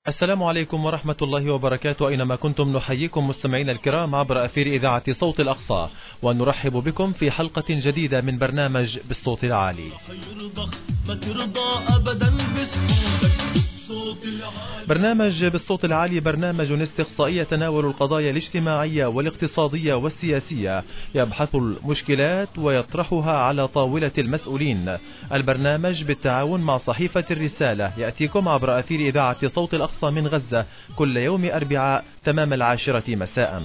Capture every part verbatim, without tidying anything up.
السلام عليكم ورحمة الله وبركاته. أينما كنتم نحييكم مستمعين الكرام عبر أثير إذاعة صوت الأقصى، ونرحب بكم في حلقة جديدة من برنامج بالصوت العالي. برنامج بالصوت العالي برنامج استقصائي يتناول القضايا الاجتماعية والاقتصادية والسياسية، يبحث المشكلات ويطرحها على طاولة المسؤولين. البرنامج بالتعاون مع صحيفة الرسالة يأتيكم عبر أثير إذاعة صوت الأقصى من غزة كل يوم أربعاء تمام العاشرة مساء.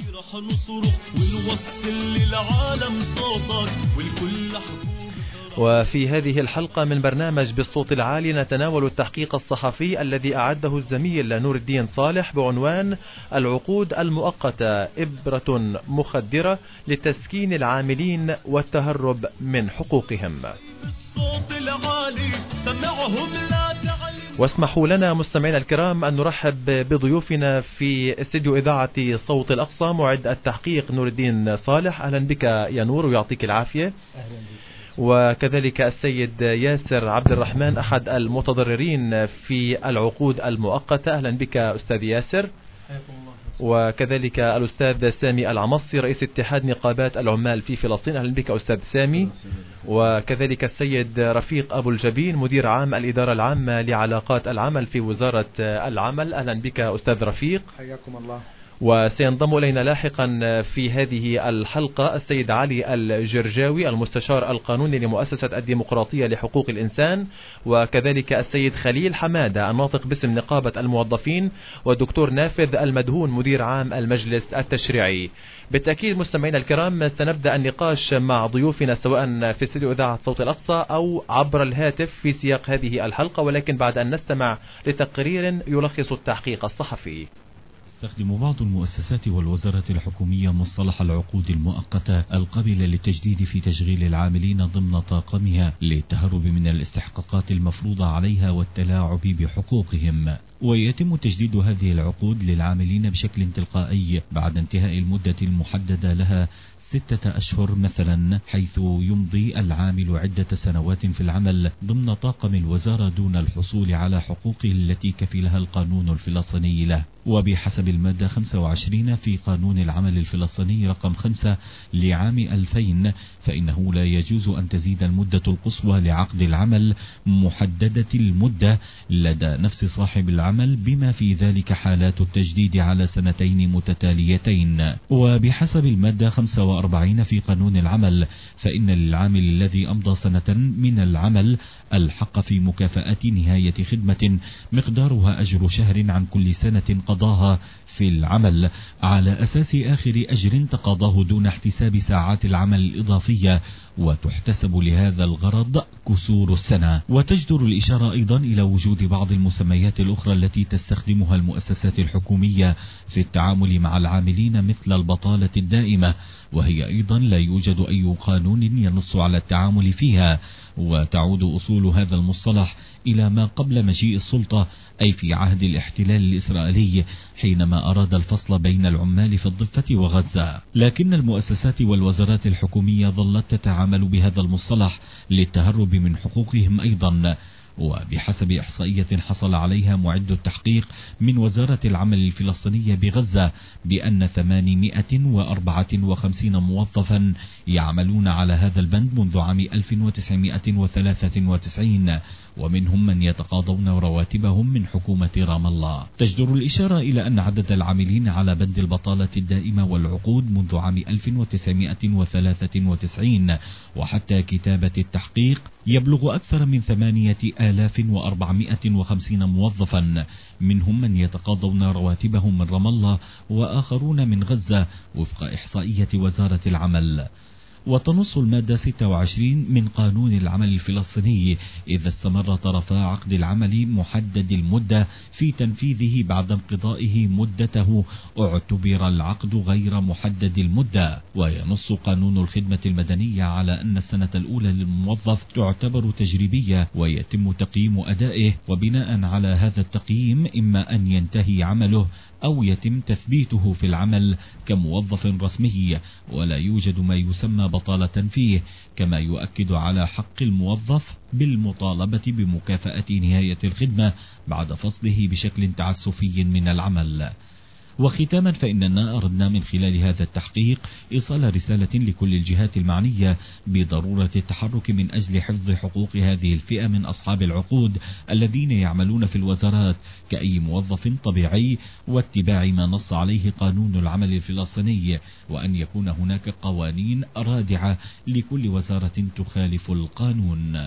وفي هذه الحلقة من برنامج بالصوت العالي نتناول التحقيق الصحفي الذي أعده الزميل نور الدين صالح بعنوان العقود المؤقتة إبرة مخدرة لتسكين العاملين والتهرب من حقوقهم. واسمحوا لنا مستمعينا الكرام أن نرحب بضيوفنا في استديو إذاعة صوت الأقصى. معد التحقيق نور الدين صالح، أهلا بك يا نور ويعطيك العافية. أهلا بك. وكذلك السيد ياسر عبد الرحمن أحد المتضررين في العقود المؤقتة، أهلا بك أستاذ ياسر. وكذلك الأستاذ سامي العمصي رئيس اتحاد نقابات العمال في فلسطين، أهلا بك أستاذ سامي. وكذلك السيد رفيق أبو الجبين مدير عام الإدارة العامة لعلاقات العمل في وزارة العمل، أهلا بك أستاذ رفيق. حياكم الله. وسينضم إلينا لاحقا في هذه الحلقة السيد علي الجرجاوي المستشار القانوني لمؤسسة الديمقراطية لحقوق الإنسان، وكذلك السيد خليل حمادة الناطق باسم نقابة الموظفين، والدكتور نافذ المدهون مدير عام المجلس التشريعي. بالتأكيد مستمعينا الكرام سنبدأ النقاش مع ضيوفنا سواء في استديو إذاعة صوت الأقصى أو عبر الهاتف في سياق هذه الحلقة، ولكن بعد أن نستمع لتقرير يلخص التحقيق الصحفي. تستخدم بعض المؤسسات والوزارات الحكومية مصطلح العقود المؤقتة القابلة للتجديد في تشغيل العاملين ضمن طاقمها للتهرب من الاستحقاقات المفروضة عليها والتلاعب بحقوقهم. ويتم تجديد هذه العقود للعاملين بشكل تلقائي بعد انتهاء المدة المحددة لها ستة أشهر مثلا، حيث يمضي العامل عدة سنوات في العمل ضمن طاقم الوزارة دون الحصول على حقوقه التي كفلها القانون الفلسطيني له. وبحسب المادة خمسة وعشرين في قانون العمل الفلسطيني رقم خمسة لعام ألفين، فإنه لا يجوز أن تزيد المدة القصوى لعقد العمل محددة المدة لدى نفس صاحب العمل، بما في ذلك حالات التجديد على سنتين متتاليتين. وبحسب المادة خمسة وأربعين في قانون العمل، فإن للعامل الذي أمضى سنة من العمل الحق في مكافأة نهاية خدمة مقدارها أجر شهر عن كل سنة قضاها في العمل على أساس آخر أجر تقاضاه دون احتساب ساعات العمل الإضافية، وتحتسب لهذا الغرض كسور السنة. وتجدر الإشارة أيضا إلى وجود بعض المسميات الأخرى التي تستخدمها المؤسسات الحكومية في التعامل مع العاملين مثل البطالة الدائمة، وهي أيضا لا يوجد أي قانون ينص على التعامل فيها. وتعود أصول هذا المصطلح إلى ما قبل مجيء السلطة، أي في عهد الاحتلال الإسرائيلي حينما أراد الفصل بين العمال في الضفة وغزة. لكن المؤسسات والوزارات الحكومية ظلت تتعامل بهذا المصطلح للتهرب من حقوقهم أيضا. وبحسب إحصائية حصل عليها معد التحقيق من وزارة العمل الفلسطينية بغزة بأن ثمانمائة وأربعة وخمسين موظفا يعملون على هذا البند منذ عام ألف وتسعمائة وثلاثة وتسعين، ومنهم من يتقاضون رواتبهم من حكومة رام الله. تجدر الإشارة إلى أن عدد العاملين على بند البطالة الدائمة والعقود منذ عام ألف وتسعمائة وثلاثة وتسعين وحتى كتابة التحقيق يبلغ أكثر من ثمانية آلاف وأربعمائة وخمسين موظفا، منهم من يتقاضون رواتبهم من رام الله وآخرون من غزة وفق إحصائية وزارة العمل. وتنص المادة ستة وعشرين من قانون العمل الفلسطيني إذا استمر طرفا عقد العمل محدد المدة في تنفيذه بعد انقضائه مدته اعتبر العقد غير محدد المدة. وينص قانون الخدمة المدنية على أن السنة الأولى للموظف تعتبر تجريبية ويتم تقييم أدائه، وبناء على هذا التقييم إما أن ينتهي عمله أو يتم تثبيته في العمل كموظف رسمي، ولا يوجد ما يسمى بطالة فيه، كما يؤكد على حق الموظف بالمطالبة بمكافأة نهاية الخدمة بعد فصله بشكل تعسفي من العمل. وختاما، فإننا أردنا من خلال هذا التحقيق إيصال رسالة لكل الجهات المعنية بضرورة التحرك من أجل حفظ حقوق هذه الفئة من أصحاب العقود الذين يعملون في الوزارات كأي موظف طبيعي، واتباع ما نص عليه قانون العمل الفلسطيني، وأن يكون هناك قوانين رادعة لكل وزارة تخالف القانون.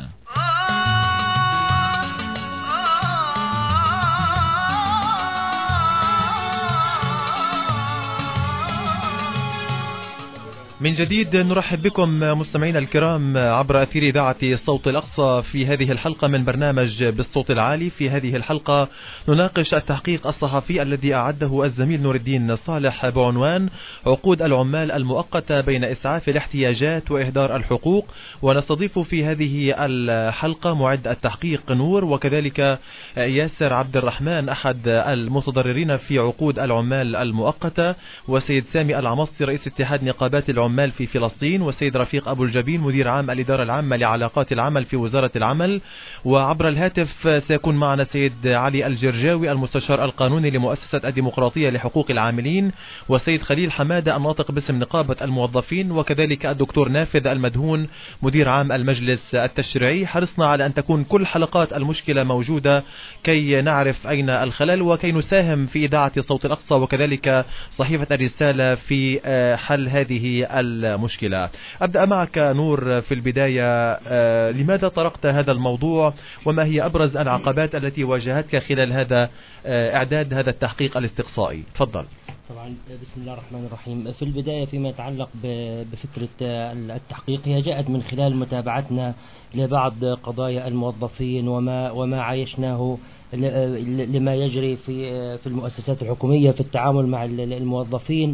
من جديد نرحب بكم مستمعينا الكرام عبر أثير إذاعة الصوت الأقصى في هذه الحلقة من برنامج بالصوت العالي. في هذه الحلقة نناقش التحقيق الصحفي الذي أعده الزميل نور الدين صالح بعنوان عقود العمال المؤقتة بين إسعاف الاحتياجات وإهدار الحقوق، ونستضيف في هذه الحلقة معد التحقيق نور، وكذلك ياسر عبد الرحمن أحد المتضررين في عقود العمال المؤقتة، وسيد سامي العمصي رئيس اتحاد نقابات العمال عمال في فلسطين، والسيد رفيق أبو الجبين مدير عام الإدارة العامة لعلاقات العمل في وزارة العمل. وعبر الهاتف سيكون معنا سيد علي الجرجاوي المستشار القانوني لمؤسسة الديمقراطية لحقوق العاملين، والسيد خليل حمادة الناطق باسم نقابة الموظفين، وكذلك الدكتور نافذ المدهون مدير عام المجلس التشريعي. حرصنا على أن تكون كل حلقات المشكلة موجودة كي نعرف أين الخلل وكي نساهم في إذاعة صوت الأقصى وكذلك صحيفة الرسالة في حل هذه المشكلة. أبدأ معك نور في البداية، آه لماذا طرقت هذا الموضوع وما هي أبرز العقبات التي واجهتك خلال هذا آه إعداد هذا التحقيق الاستقصائي؟ تفضل. طبعا بسم الله الرحمن الرحيم. في البداية فيما يتعلق بفكرة التحقيق، هي جاءت من خلال متابعتنا لبعض قضايا الموظفين وما وما عايشناه لما يجري في في المؤسسات الحكومية في التعامل مع الموظفين،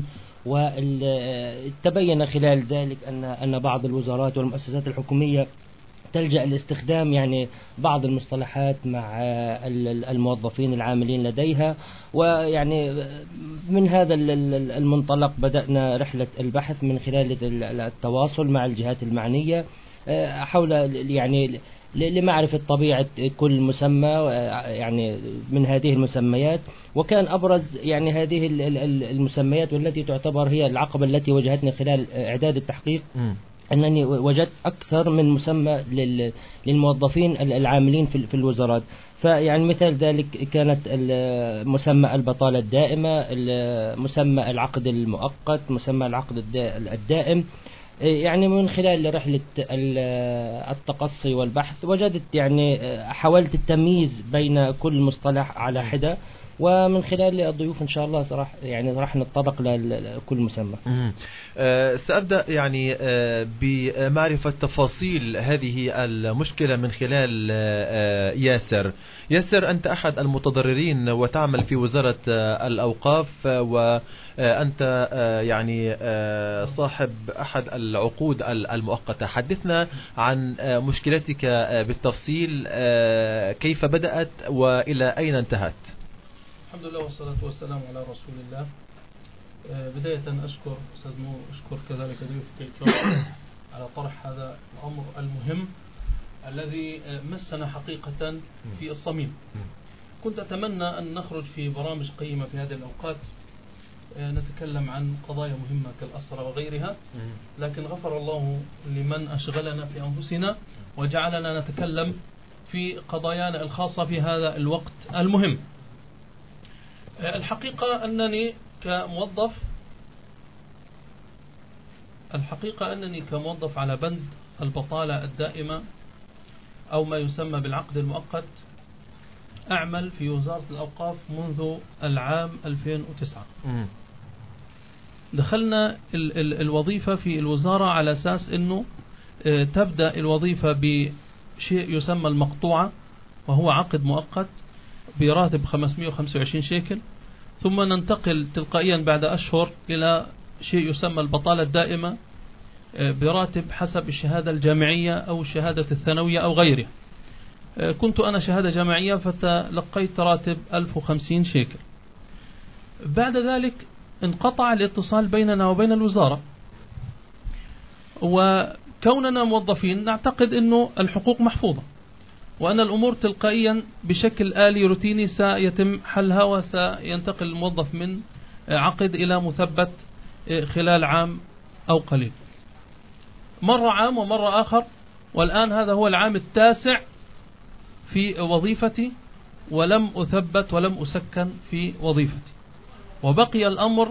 وتبين خلال ذلك أن أن بعض الوزارات والمؤسسات الحكومية تلجأ لاستخدام يعني بعض المصطلحات مع الموظفين العاملين لديها. ويعني من هذا المنطلق بدأنا رحلة البحث من خلال التواصل مع الجهات المعنية حول يعني لمعرفة طبيعة كل مسمى يعني من هذه المسميات. وكان أبرز يعني هذه المسميات والتي تعتبر هي العقبة التي واجهتني خلال إعداد التحقيق، أنني وجدت أكثر من مسمى للموظفين العاملين في الوزارات. فيعني مثال ذلك كانت مسمى البطالة الدائمة، مسمى العقد المؤقت، مسمى العقد الدائم. يعني من خلال رحلة التقصي والبحث وجدت يعني حاولت التمييز بين كل مصطلح على حدة، ومن خلال الضيوف إن شاء الله صراحة يعني راح نتطرق لكل مسمى. أه سأبدأ يعني أه بمعرفة تفاصيل هذه المشكلة من خلال أه ياسر. ياسر، أنت أحد المتضررين وتعمل في وزارة أه الأوقاف، وأنت أه يعني أه صاحب أحد العقود المؤقتة. حدثنا عن أه مشكلتك أه بالتفصيل، أه كيف بدأت وإلى أين انتهت؟ الحمد لله والصلاة والسلام على رسول الله. بداية أشكر أستاذ نور، أشكر كذلك ضيوفك الكرام على طرح هذا الأمر المهم الذي مسنا حقيقة في الصميم. كنت أتمنى أن نخرج في برامج قيمة في هذه الأوقات نتكلم عن قضايا مهمة كالأسرة وغيرها، لكن غفر الله لمن أشغلنا في أنفسنا وجعلنا نتكلم في قضايانا الخاصة في هذا الوقت المهم. الحقيقة أنني كموظف الحقيقة أنني كموظف على بند البطالة الدائمة أو ما يسمى بالعقد المؤقت أعمل في وزارة الأوقاف منذ العام ألفين وتسعة. دخلنا ال ال الوظيفة في الوزارة على أساس أنه تبدأ الوظيفة بشيء يسمى المقطوعة، وهو عقد مؤقت براتب خمسمئة وخمسة وعشرين شيكل، ثم ننتقل تلقائيا بعد أشهر إلى شيء يسمى البطالة الدائمة براتب حسب الشهادة الجامعية أو الشهادة الثانوية أو غيرها. كنت أنا شهادة جامعية فتلقيت راتب ألف وخمسين شيكل. بعد ذلك انقطع الاتصال بيننا وبين الوزارة، وكوننا موظفين نعتقد أنه الحقوق محفوظة، وأن الأمور تلقائيا بشكل آلي روتيني سيتم حلها، وسينتقل الموظف من عقد إلى مثبت خلال عام أو قليل. مرة عام ومرة آخر، والآن هذا هو العام التاسع في وظيفتي ولم أثبت ولم أسكن في وظيفتي، وبقي الأمر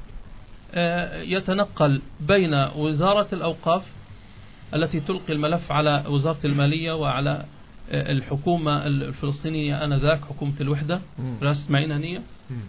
يتنقل بين وزارة الأوقاف التي تلقي الملف على وزارة المالية وعلى الحكومة الفلسطينية آنذاك حكومة الوحدة رئاسة إسماعيل هنية،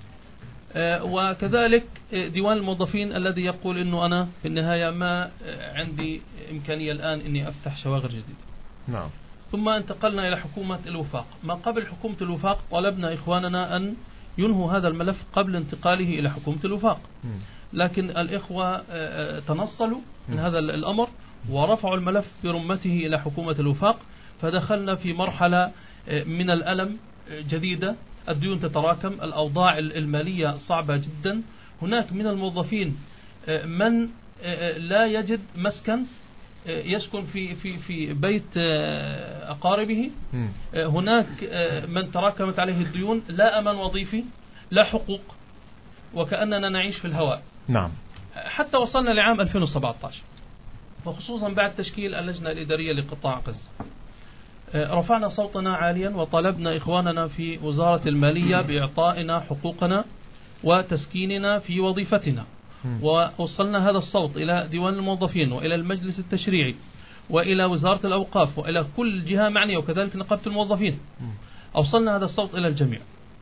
وكذلك ديوان الموظفين الذي يقول إنه أنا في النهاية ما عندي إمكانية الآن إني أفتح شواغر جديدة. نعم. ثم انتقلنا إلى حكومة الوفاق. ما قبل حكومة الوفاق طلبنا إخواننا أن ينهوا هذا الملف قبل انتقاله إلى حكومة الوفاق، لكن الإخوة تنصلوا من هذا الأمر ورفعوا الملف برمته إلى حكومة الوفاق، فدخلنا في مرحلة من الألم جديدة. الديون تتراكم، الأوضاع المالية صعبة جدا، هناك من الموظفين من لا يجد مسكن يسكن في في في بيت أقاربه، هناك من تراكمت عليه الديون، لا أمان وظيفي لا حقوق، وكأننا نعيش في الهواء. نعم. حتى وصلنا لعام ألفين وسبعة عشر، وخصوصا بعد تشكيل اللجنة الإدارية لقطاع غزة، رفعنا صوتنا عاليا وطلبنا إخواننا في وزارة المالية بإعطائنا حقوقنا وتسكيننا في وظيفتنا، ووصلنا هذا الصوت إلى ديوان الموظفين وإلى المجلس التشريعي وإلى وزارة الأوقاف وإلى كل جهة معنية، وكذلك نقابة الموظفين. أوصلنا هذا الصوت إلى الجميع.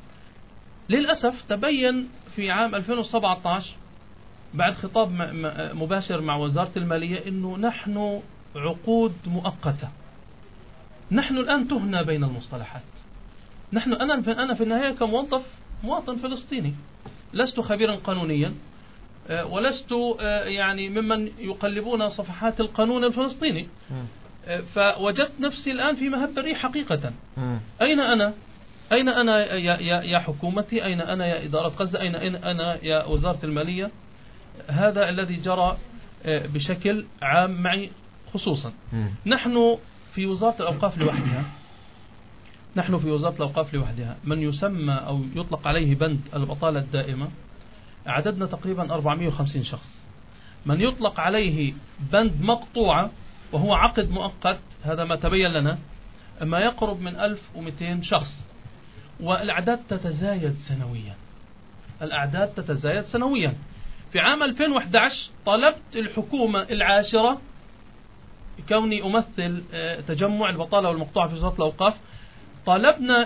للأسف تبين في عام ألفين وسبعة عشر بعد خطاب مباشر مع وزارة المالية أنه نحن عقود مؤقتة. نحن الآن تهنا بين المصطلحات. نحن أنا في أنا في النهاية كموظف مواطن فلسطيني، لست خبيرا قانونيا، ولست يعني ممن يقلبون صفحات القانون الفلسطيني، فوجدت نفسي الآن في مهب الريح حقيقة. أين أنا؟ أين أنا يا يا حكومتي؟ أين أنا يا إدارة غزة؟ أين أنا يا وزارة المالية؟ هذا الذي جرى بشكل عام معي خصوصا. نحن في وزارة الأوقاف لوحدها نحن في وزارة الأوقاف لوحدها من يسمى أو يطلق عليه بند البطالة الدائمة عددنا تقريبا أربعمائة وخمسين شخص. من يطلق عليه بند مقطوعة وهو عقد مؤقت، هذا ما تبين لنا، ما يقرب من ألف ومئتين شخص، والأعداد تتزايد سنويا. الأعداد تتزايد سنويا. في عام ألفين وأحد عشر طلبت الحكومة العاشرة، كوني أمثل تجمع البطالة والمقطوعة في وزارة الأوقاف، طلبنا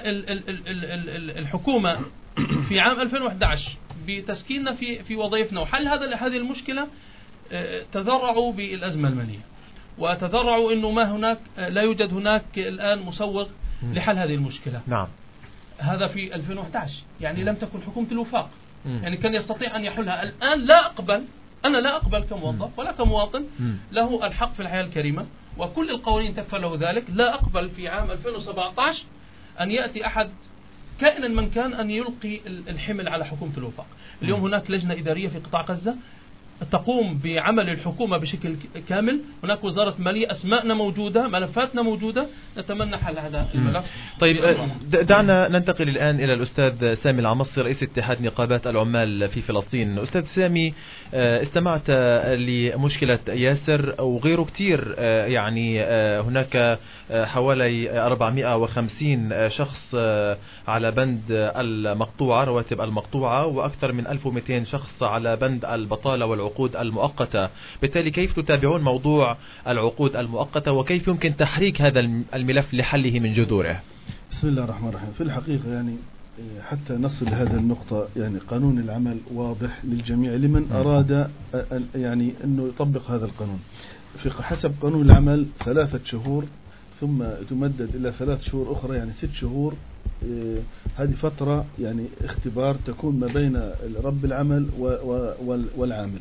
الحكومة في عام ألفين وأحد عشر بتسكيننا في في وظائفنا وحل هذا هذه المشكلة. تذرعوا بالأزمة المالية، وتذرعوا إنه ما هناك لا يوجد هناك الآن مسوغ لحل هذه المشكلة. نعم. هذا في ألفين وأحد عشر، يعني لم تكن حكومة الوفاق، يعني كان يستطيع أن يحلها. الآن لا أقبل، أنا لا أقبل كموظف ولا كمواطن له الحق في الحياة الكريمة، وكل القوانين تكفل له ذلك. لا أقبل في عام ألفين وسبعة عشر أن يأتي أحد كائنا من كان أن يلقي الحمل على حكومة الوفاق. اليوم هناك لجنة إدارية في قطاع غزة تقوم بعمل الحكومة بشكل كامل، هناك وزارة مالية، أسماءنا موجودة، ملفاتنا موجودة، نتمنى حل هذا الملف. طيب دعنا ننتقل الآن إلى الأستاذ سامي العمصي رئيس اتحاد نقابات العمال في فلسطين. أستاذ سامي، استمعت لمشكلة ياسر وغيره كتير، يعني هناك حوالي أربعمائة وخمسين شخص على بند المقطوعة، رواتب المقطوعة، وأكثر من ألف ومئتين شخص على بند البطالة والعقود المؤقتة. بالتالي كيف تتابعون موضوع العقود المؤقتة، وكيف يمكن تحريك هذا الملف لحله من جذوره؟ بسم الله الرحمن الرحيم. في الحقيقة يعني حتى نصل لهذه النقطة، يعني قانون العمل واضح للجميع لمن أراد يعني أنه يطبق هذا القانون. في حسب قانون العمل ثلاثة شهور ثم تمدد إلى ثلاث شهور أخرى، يعني ست شهور هذه فترة يعني اختبار تكون ما بين رب العمل والعامل.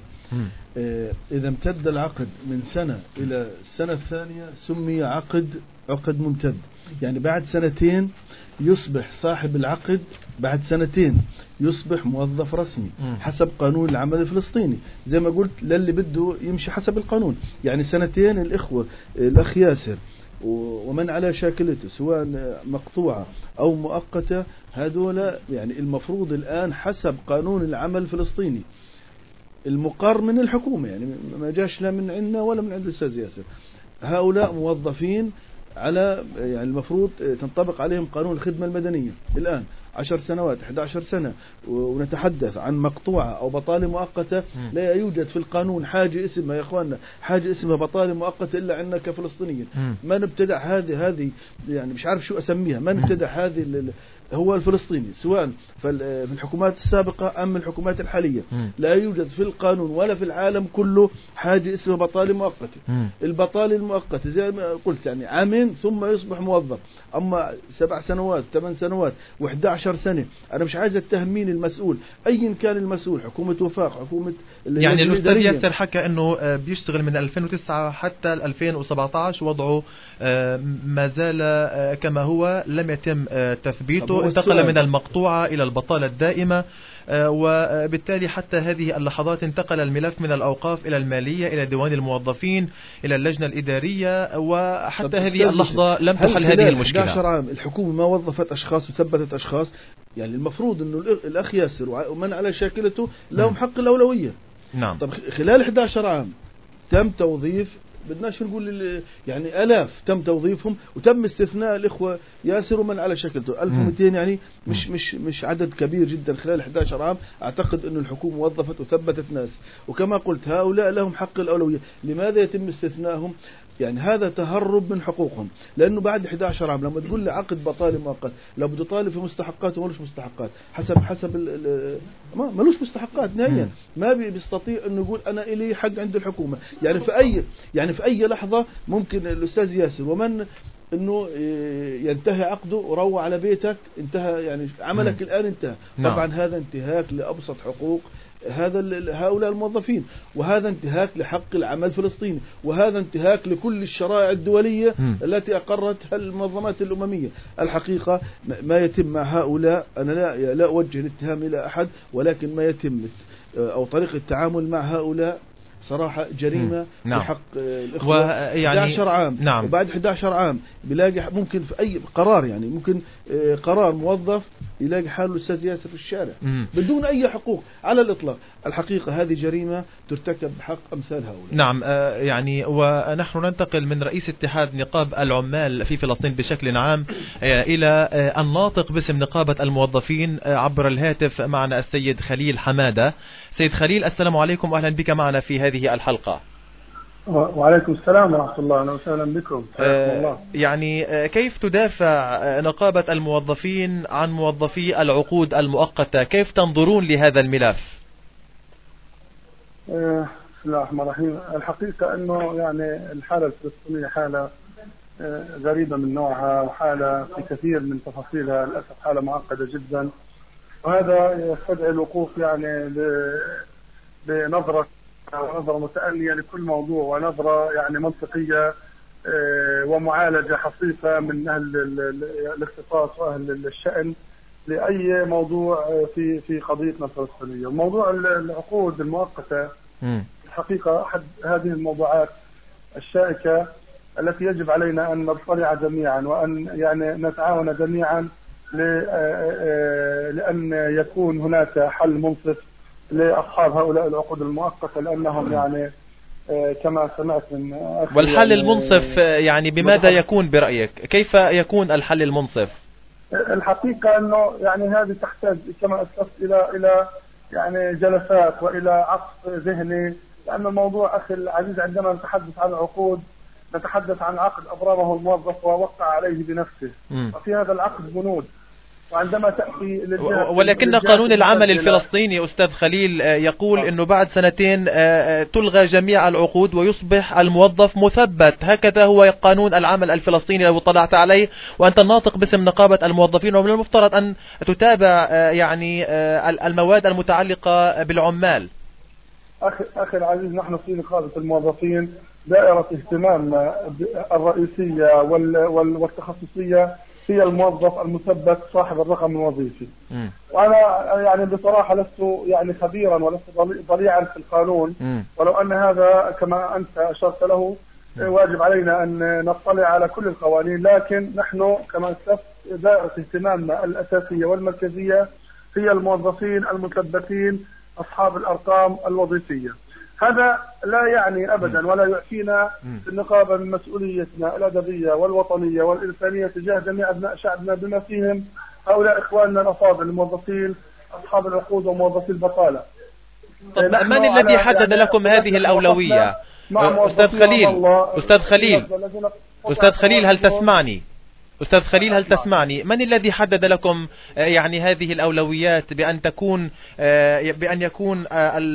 إذا امتد العقد من سنة إلى السنة الثانية سمي عقد عقد ممتد، يعني بعد سنتين يصبح صاحب العقد، بعد سنتين يصبح موظف رسمي حسب قانون العمل الفلسطيني، زي ما قلت للي بده يمشي حسب القانون. يعني سنتين الإخوة الأخ ياسر ومن على شاكلته سواء مقطوعة أو مؤقتة، هذول يعني المفروض الآن حسب قانون العمل الفلسطيني المقر من الحكومة، يعني ما جاش لا من عندنا ولا من عند الأستاذ ياسر، هؤلاء موظفين على يعني المفروض تنطبق عليهم قانون الخدمة المدنية الآن عشر سنوات إحدى عشرة سنة، ونتحدث عن مقطوعة أو بطالة مؤقتة. لا يوجد في القانون حاجة اسمها يا إخواننا حاجة اسمها بطالة مؤقتة إلا عندنا كفلسطينيين. ما نبتدع هذه هذه يعني مش عارف شو أسميها، ما نبتدع هذه هو الفلسطيني سواء في الحكومات السابقة أم الحكومات الحالية. لا يوجد في القانون ولا في العالم كله حاجة اسمها بطالة مؤقتة. البطالة المؤقتة زي ما قلت يعني عامين ثم يصبح موظف، أما سبع سنوات ثمان سنوات وإحدى عشر سنة أنا مش عايز أتهمين المسؤول أي كان المسؤول، حكومة وفاق حكومة يعني الأستاذ ياسر حكى أنه بيشتغل من ألفين وتسعة حتى ألفين وسبعة عشر وضعه ما زال كما هو لم يتم تثبيته، انتقل من المقطوعة إلى البطالة الدائمة، وبالتالي حتى هذه اللحظات انتقل الملف من الأوقاف إلى المالية إلى ديوان الموظفين إلى اللجنة الإدارية، وحتى هذه اللحظة لم تحل هذه المشكلة. أحد عشر عام الحكومة ما وظفت أشخاص وثبتت أشخاص، يعني المفروض أنه الأخ ياسر ومن على شاكلته لهم حق الأولوية. نعم. طب خلال أحد عشر عام تم توظيف بدناش نقول يعني آلاف تم توظيفهم وتم استثناء الإخوة ياسر ومن على شكلته ألف ومئتين، يعني مش مش مش عدد كبير جدا خلال أحد عشر عام. أعتقد أن الحكومة وظفت وثبتت ناس، وكما قلت هؤلاء لهم حق الأولوية. لماذا يتم استثنائهم؟ يعني هذا تهرب من حقوقهم، لأنه بعد أحد عشر عام لما تقول لي عقد بطالة مؤقت لو بده طالب في مستحقاته ملوش مستحقات حسب حسب ما ملوش مستحقات نهائيا، ما بيستطيع أنه يقول أنا إلي حق عند الحكومة. يعني في أي يعني في أي لحظة ممكن الأستاذ ياسر ومن انه ينتهي عقده وروح على بيتك انتهى، يعني عملك م. الآن انتهى. نعم. طبعا هذا انتهاك لأبسط حقوق هذا هؤلاء الموظفين، وهذا انتهاك لحق العمل الفلسطيني، وهذا انتهاك لكل الشرائع الدولية م. التي أقرتها المنظمات الأممية. الحقيقة ما يتم مع هؤلاء أنا لا لا أوجه الاتهام إلى أحد، ولكن ما يتم أو طريقة التعامل مع هؤلاء صراحة جريمة نعم. بحق الإخوة. يعني أحد عشر عام نعم. وبعد أحد عشر عام بيلاقي ممكن في أي قرار، يعني ممكن قرار موظف يلاقي حاله الأستاذ ياسر في الشارع مم. بدون أي حقوق على الإطلاق. الحقيقة هذه جريمة ترتكب بحق أمثال هؤلاء. نعم. يعني ونحن ننتقل من رئيس اتحاد نقاب العمال في فلسطين بشكل عام إلى الناطق باسم نقابة الموظفين عبر الهاتف. معنا السيد خليل حمادة. سيد خليل السلام عليكم وأهلا بك معنا في هذه الحلقة. وعليكم السلام ورحمة الله، أهلا وسهلا بكم. آه يعني كيف تدافع نقابة الموظفين عن موظفي العقود المؤقتة؟ كيف تنظرون لهذا الملف؟ آه بسم الله الرحمن الرحيم. الحقيقة أنه يعني الحالة الفلسطينية حالة آه غريبة من نوعها، وحالة في كثير من تفاصيلها للأسف حالة معقدة جدا، وهذا يستدعي الوقوف يعني بنظرة ونظرة متأنية لكل موضوع، ونظرة يعني منطقية ومعالجة حصيفة من أهل الاختصاص وأهل الشأن لأي موضوع في في قضيتنا الفلسطينية. موضوع العقود المؤقتة الحقيقة أحد هذه الموضوعات الشائكة التي يجب علينا أن نطلع جميعا وأن يعني نتعاون جميعا لأن يكون هناك حل منصف لأصحاب هؤلاء العقود المؤقتة، لأنهم يعني كما سمعت من أخي. والحل يعني المنصف يعني بماذا يكون برأيك؟ كيف يكون الحل المنصف؟ الحقيقة أنه يعني هذه تحتاج كما أسلفت إلى إلى يعني جلسات وإلى عقد ذهني، لأن الموضوع أخي العزيز عندما نتحدث عن عقود نتحدث عن عقد أبرمه الموظف ووقع عليه بنفسه، م. وفي هذا العقد بنود وعندما تأتي ولكن قانون العمل الفلسطيني أستاذ خليل يقول أنه بعد سنتين تلغى جميع العقود ويصبح الموظف مثبت. هكذا هو قانون العمل الفلسطيني لو طلعت عليه، وأنت الناطق باسم نقابة الموظفين، ومن المفترض أن تتابع يعني المواد المتعلقة بالعمال. أخي, أخي العزيز، نحن في نقابة الموظفين دائرة اهتمامنا الرئيسية والتخصصية هي الموظف المثبت صاحب الرقم الوظيفي. م. وأنا يعني بصراحة لست يعني خبيرا ولست ضليعا في القانون، م. ولو أن هذا كما أنت أشرت له م. واجب علينا أن نطلع على كل القوانين، لكن نحن كما أسلفت دائرة اهتمامنا الأساسية والمركزية هي الموظفين المثبتين أصحاب الأرقام الوظيفية. هذا لا يعني أبدا ولا يعفينا في النقابة من مسؤوليتنا الأدبية والوطنية والإنسانية تجاه جميع أبناء شعبنا بما فيهم هؤلاء إخواننا الأفاضل الموظفين أصحاب العقود وموظفي البطالة. طب من الذي حدد يعني لكم هذه الأولوية؟ أستاذ خليل أستاذ خليل أستاذ خليل هل تسمعني؟ أستاذ خليل هل تسمعني؟ من الذي حدد لكم يعني هذه الأولويات بأن تكون بأن يكون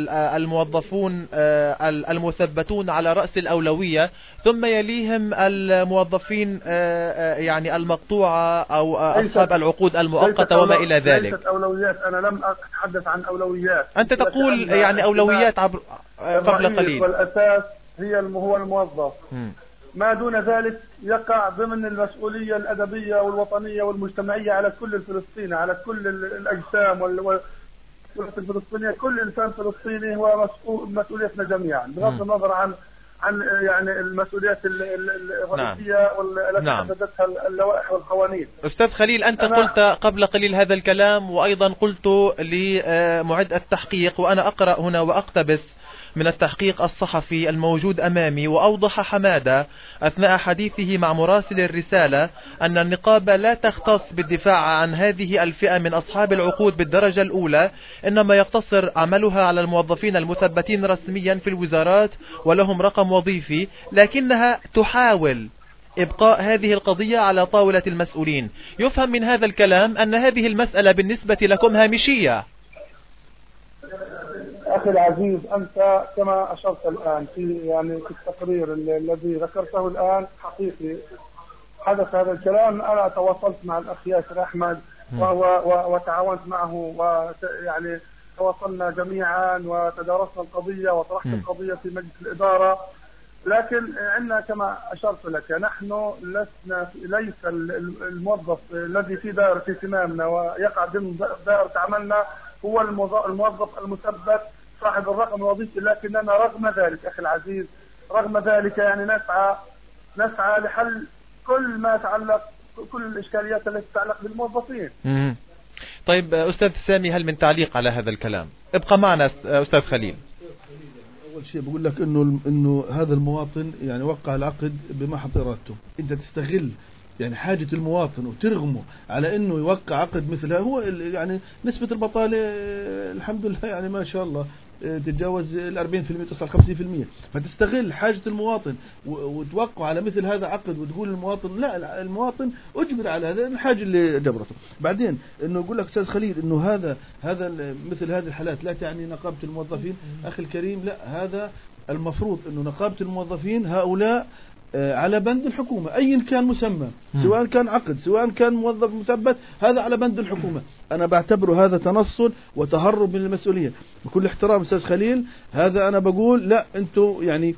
الموظفون المثبتون على رأس الأولوية ثم يليهم الموظفين يعني المقطوعة أو أصحاب العقود المؤقتة وما إلى ذلك؟ ليست أولويات، أنا لم أتحدث عن أولويات. أنت تقول يعني أولويات عبر قبل قليل. والأساس هي هو الموظف. م. ما دون ذلك يقع ضمن المسؤولية الأدبية والوطنية والمجتمعية على كل الفلسطيني، على كل الأجسام والفلسطينية. كل إنسان فلسطيني هو مسؤوليتنا جميعا بغض النظر عن عن يعني المسؤوليات الرئيسية والتي نعم. حددتها اللوائح والقوانين. أستاذ خليل، أنت قلت قبل قليل هذا الكلام، وأيضا قلت لمعد التحقيق، وأنا أقرأ هنا وأقتبس من التحقيق الصحفي الموجود أمامي. وأوضح حمادة أثناء حديثه مع مراسل الرسالة أن النقابة لا تختص بالدفاع عن هذه الفئة من أصحاب العقود بالدرجة الأولى، إنما يقتصر عملها على الموظفين المثبتين رسميا في الوزارات ولهم رقم وظيفي، لكنها تحاول إبقاء هذه القضية على طاولة المسؤولين. يفهم من هذا الكلام أن هذه المسألة بالنسبة لكم هامشية. أخي العزيز، أنت كما أشرت الآن في يعني في التقرير الذي ذكرته الآن حقيقي حدث هذا الكلام. أنا تواصلت مع الأخ ياسر أحمد وتعاونت معه، ويعني تواصلنا جميعا وتدارسنا القضية وطرحت القضية في مجلس الإدارة. لكن عندنا كما أشرت لك نحن لسنا ليس الموظف الذي في دائرة اهتمامنا ويقع ضمن دائرة عملنا هو الموظف المثبت صاحب الرقم الوظيفي، لكننا رغم ذلك أخي العزيز رغم ذلك يعني نسعى نسعى لحل كل ما يتعلق كل الإشكاليات التي تتعلق بالموظفين. مم. طيب أستاذ سامي، هل من تعليق على هذا الكلام؟ ابقى معنا أستاذ خليل. أول شيء بقول لك إنه إنه هذا المواطن يعني وقع العقد بمحض إرادته. أنت تستغل يعني حاجة المواطن وترغمه على انه يوقع عقد مثل هذا. هو يعني نسبة البطالة الحمد لله يعني ما شاء الله تتجاوز الأربعين في المئة توصل خمسين في المئة، فتستغل حاجة المواطن وتوقع على مثل هذا عقد وتقول للمواطن لا، المواطن أجبر على هذا الحاجة اللي جبرته. بعدين انه يقول لك أستاذ خليل انه هذا هذا مثل هذه الحالات لا تعني نقابة الموظفين. أخي الكريم، لا، هذا المفروض انه نقابة الموظفين هؤلاء على بند الحكومة أيا كان مسمى، سواء كان عقد سواء كان موظف مثبت، هذا على بند الحكومة. أنا بعتبره هذا تنصل وتهرب من المسؤولية بكل احترام أستاذ خليل. هذا أنا بقول لا، أنتوا يعني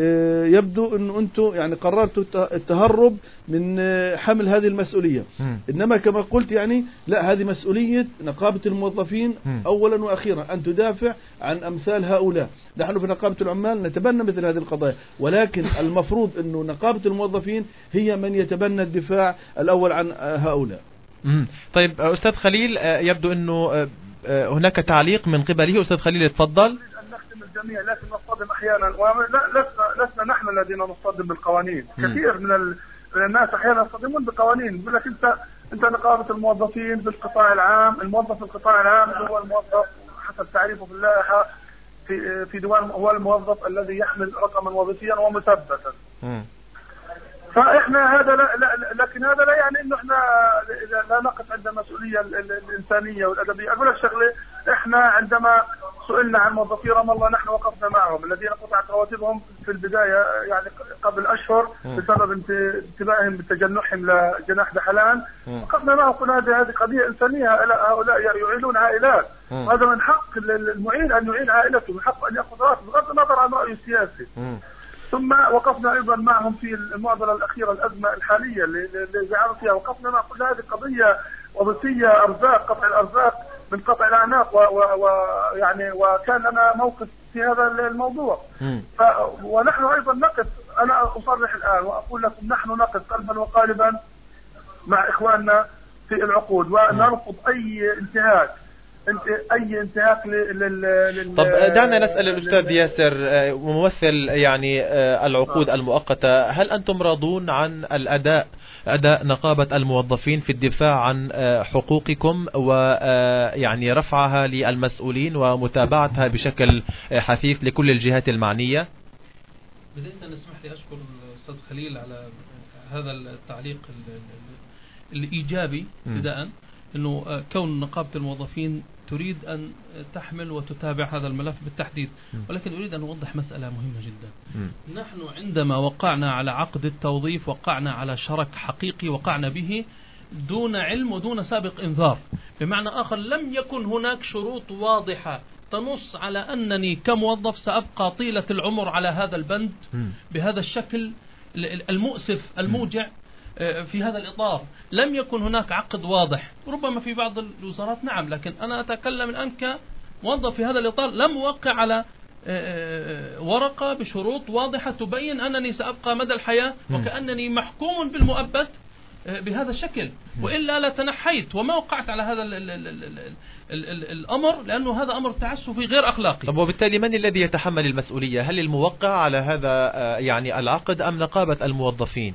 يبدو أنه أنتوا يعني قررتوا التهرب من حمل هذه المسؤولية. إنما كما قلت يعني لا، هذه مسؤولية نقابة الموظفين أولا وأخيرا أن تدافع عن أمثال هؤلاء. نحن في نقابة العمال نتبنى مثل هذه القضايا، ولكن المفروض أنه نقابة الموظفين هي من يتبنى الدفاع الأول عن هؤلاء. طيب أستاذ خليل، يبدو أنه هناك تعليق من قبله. أستاذ خليل اتفضل. الجميع لكن نصطدم احيانا، ولسنا لسنا نحن الذين نصطدم بالقوانين. م. كثير من, ال... من الناس احيانا يصطدمون بالقوانين. يقول لك انت انت نقابه الموظفين بالقطاع العام، الموظف في القطاع العام هو الموظف حسب تعريفه في اللائحه في في ديوان هو الموظف الذي يحمل رقما وظيفيا ومثبتا. فاحنا هذا لا, لا لكن هذا لا يعني انه احنا لا نقف عند المسؤوليه الانسانيه والادبيه. اقول لك شغله، احنا عندما سئلنا عن موظفي رام الله نحن وقفنا معهم الذين قطعت رواتبهم في البدايه يعني قبل اشهر بسبب انتباههم بتجنحهم لجناح دحلان، وقفنا معهم قلنا هذه هذه قضيه انسانيه، هؤلاء يعينون عائلات، هذا من حق المعين ان يعين عائلته، من حق ان ياخذ راتب بغض النظر عن رايه السياسي. ثم وقفنا ايضا معهم في المعضله الاخيره الازمه الحاليه اللي زعلوا فيها، وقفنا مع كل هذه قضيه وظيفيه، ارزاق، قطع الارزاق من قطع الاعناق، ويعني وكان لنا موقف في هذا الموضوع. ف ونحن ايضا نقف، انا اصرح الان واقول لكم نحن نقف قلبا وقالبا مع اخواننا في العقود، ونرفض اي انتهاك اي انتهاك لل طب دعنا نسأل الأستاذ ياسر ممثل يعني العقود المؤقتة، هل أنتم راضون عن الأداء أداء نقابة الموظفين في الدفاع عن حقوقكم ويعني رفعها للمسؤولين ومتابعتها بشكل حثيث لكل الجهات المعنية؟ بداية اسمح لي أشكر الأستاذ خليل على هذا التعليق الإيجابي بداء، أنه كون نقابة الموظفين تريد أن تحمل وتتابع هذا الملف بالتحديد، ولكن أريد أن أوضح مسألة مهمة جدا. نحن عندما وقعنا على عقد التوظيف وقعنا على شرك حقيقي وقعنا به دون علم ودون سابق إنذار، بمعنى آخر لم يكن هناك شروط واضحة تنص على أنني كموظف سأبقى طيلة العمر على هذا البند بهذا الشكل المؤسف الموجع. في هذا الإطار لم يكن هناك عقد واضح، ربما في بعض الوزارات نعم، لكن أنا أتكلم الآن كموظف في هذا الإطار لم أوقع على ورقة بشروط واضحة تبين أنني سأبقى مدى الحياة وكأنني محكوم بالمؤبد بهذا الشكل، وإلا لا تنحيت وما وقعت على هذا ال ال ال ال ال ال الأمر، لأنه هذا أمر تعسفي غير أخلاقي. طب وبالتالي من الذي يتحمل المسؤولية؟ هل الموقع على هذا يعني العقد أم نقابة الموظفين؟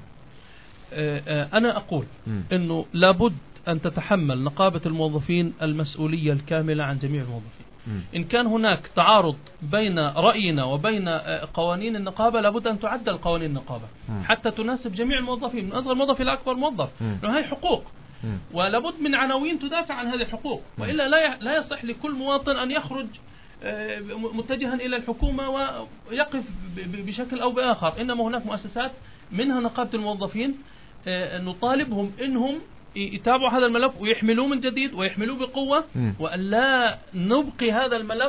أنا أقول أنه لابد أن تتحمل نقابة الموظفين المسؤولية الكاملة عن جميع الموظفين. إن كان هناك تعارض بين رأينا وبين قوانين النقابة لابد أن تعدل قوانين النقابة حتى تناسب جميع الموظفين من أصغر موظف إلى أكبر موظف، لأنه هي حقوق ولابد من عناوين تدافع عن هذه الحقوق، وإلا لا يصح لكل مواطن أن يخرج متجها إلى الحكومة ويقف بشكل أو بآخر. إنما هناك مؤسسات منها نقابة الموظفين نطالبهم إنهم يتابعوا هذا الملف ويحملوه من جديد ويحملوه بقوة، وأن لا نبقي هذا الملف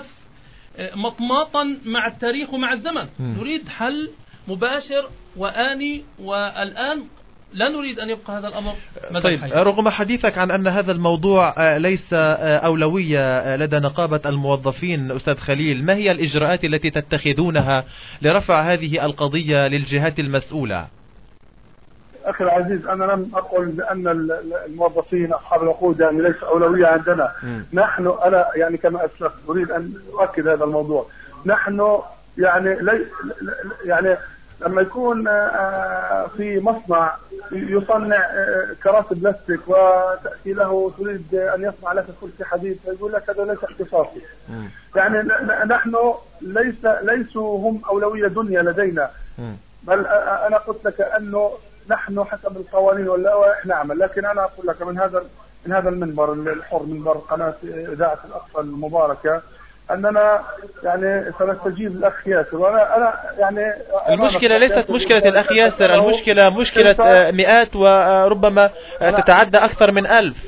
مطماطا مع التاريخ ومع الزمن. نريد حل مباشر وآني، والآن لا نريد أن يبقى هذا الأمر مدى طيب الحياة. رغم حديثك عن أن هذا الموضوع ليس أولوية لدى نقابة الموظفين أستاذ خليل، ما هي الإجراءات التي تتخذونها لرفع هذه القضية للجهات المسؤولة؟ أخي العزيز، أنا لم أقل بأن الموظفين أصحاب العقود يعني ليس أولوية عندنا. م. نحن أنا يعني كما أسلفت أريد أن أؤكد هذا الموضوع. نحن يعني لي يعني لما يكون في مصنع يصنع كراسي بلاستيك وتأتي له تريد أن يصنع لك كرسي حديد فيقول لك هذا ليس اختصاصي. يعني نحن ليس ليسوا هم أولوية دنيا لدينا، بل أنا قلت لك أنه نحن حسب القوانين واللوائح نعمل. لكن أنا أقول لك من هذا من هذا المنبر الحر، منبر قناة إذاعة الأقصى المباركة، أننا يعني سنستجيب للأخ ياسر. وأنا أنا يعني المشكلة ليست مشكلة الأخ ياسر، المشكلة مشكلة مئات وربما تتعدى أكثر من ألف.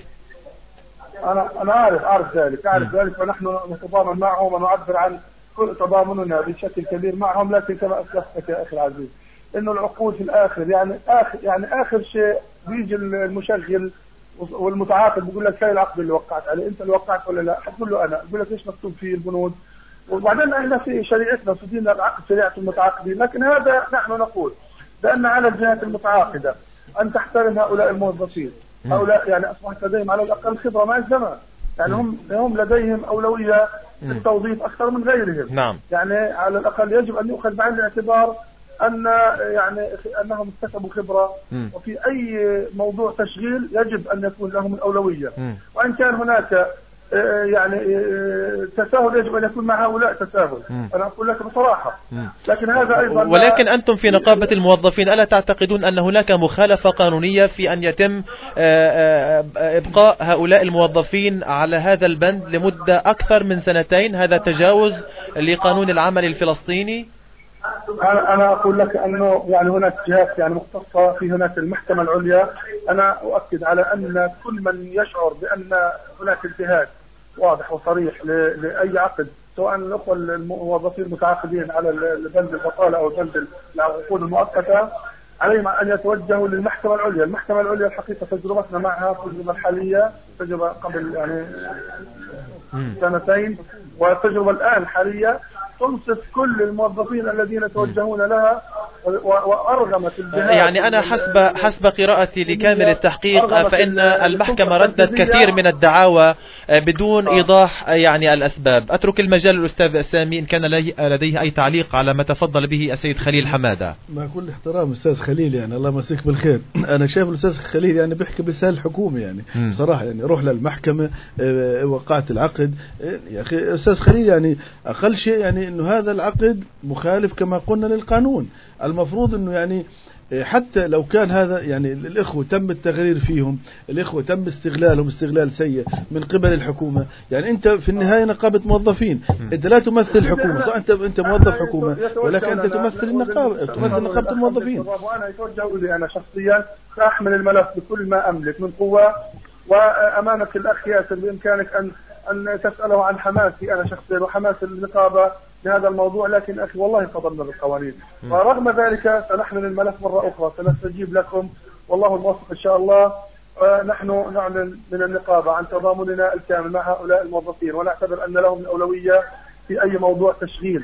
أنا أنا أعرف أعرف ذلك أعرف ذلك ونحن نتضامن معهم ونعبر عن كل تضامننا بشكل كبير معهم. لكن كما أسلفتك يا أخي العزيز إنه العقود في الآخر يعني آخر يعني آخر شيء بيجي المشغل والمتعاقد بيقول لك هاي العقد اللي وقعت عليه، أنت اللي وقعت ولا لا؟ حتقول له أنا، بيقول لك إيش مكتوب فيه البنود. وبعدين احنا في شريعتنا في ديننا العقد شريعة المتعاقدين، لكن هذا نحن نقول بأن على الجهات المتعاقدة أن تحترم هؤلاء الموظفين. هؤلاء يعني أصبحت لديهم على الأقل خبرة مع الزمن، يعني هم هم لديهم أولوية في التوظيف أكثر من غيرهم. نعم. يعني على الأقل يجب أن يؤخذ بعين الاعتبار أن يعني أنهم اكتسبوا خبرة، م. وفي أي موضوع تشغيل يجب أن يكون لهم الأولوية. م. وإن كان هناك يعني تساهل يجب أن يكون مع هؤلاء تساهل. أنا أقول لك بصراحة. لكن هذا أيضا ولكن أنتم في نقابة الموظفين ألا تعتقدون أن هناك مخالفة قانونية في أن يتم إبقاء هؤلاء الموظفين على هذا البند لمدة أكثر من سنتين؟ هذا تجاوز لقانون العمل الفلسطيني. أنا أنا أقول لك أنه يعني هناك جهات يعني مختصة، في هناك المحكمة العليا. أنا أؤكد على أن كل من يشعر بأن هناك انتهاك واضح وصريح لأي عقد، سواء الأخوة الموظفين المتعاقدين على البند البطالة أو البند العقود المؤقتة، عليهم أن يتوجهوا للمحكمة العليا. المحكمة العليا الحقيقة تجربتنا معها تجربة حالية، تجربة قبل يعني سنتين، والتجربة الآن حالية تنصف كل الموظفين الذين يتوجهون لها، وأرغمت الجهات. يعني أنا حسب حسب قراءتي لكامل التحقيق فإن المحكمة ردت كثير من الدعاوى بدون إيضاح يعني الأسباب. أترك المجال للأستاذ سامي إن كان لديه أي تعليق على ما تفضل به السيد خليل حمادة. مع كل احترام أستاذ خليل، يعني الله يمسيك بالخير، أنا شايف الأستاذ خليل يعني بيحكي بلسان الحكومة يعني م. بصراحة. يعني روح للمحكمة، وقعت العقد يا أخي أستاذ خليل، يعني أقل شيء يعني إنه هذا العقد مخالف كما قلنا للقانون. المفروض إنه يعني حتى لو كان هذا يعني الإخوة تم التغرير فيهم، الإخوة تم استغلالهم استغلال سيء من قبل الحكومة. يعني أنت في النهاية نقابة موظفين، أنت لا تمثل الحكومة، صح؟ أنت أنت موظف حكومة، ولكن أنت تمثل النقابة، تمثل نقابة الموظفين. وأنا يتوجه لي أنا شخصيا، سأحمل الملف بكل ما أملك من قوة، وأمامك الأخ ياسر بإمكانك أن أن تسأله عن حماسي أنا شخصيا وحماس النقابة لهذا الموضوع. لكن أخي والله قدرنا بالقوانين، ورغم ذلك سنحمل الملف مرة أخرى، سنستجيب لكم والله الموفق إن شاء الله. نحن نعلن من النقابة عن تضامننا الكامل مع هؤلاء الموظفين، ونعتبر أن لهم الأولوية في أي موضوع تشغيل،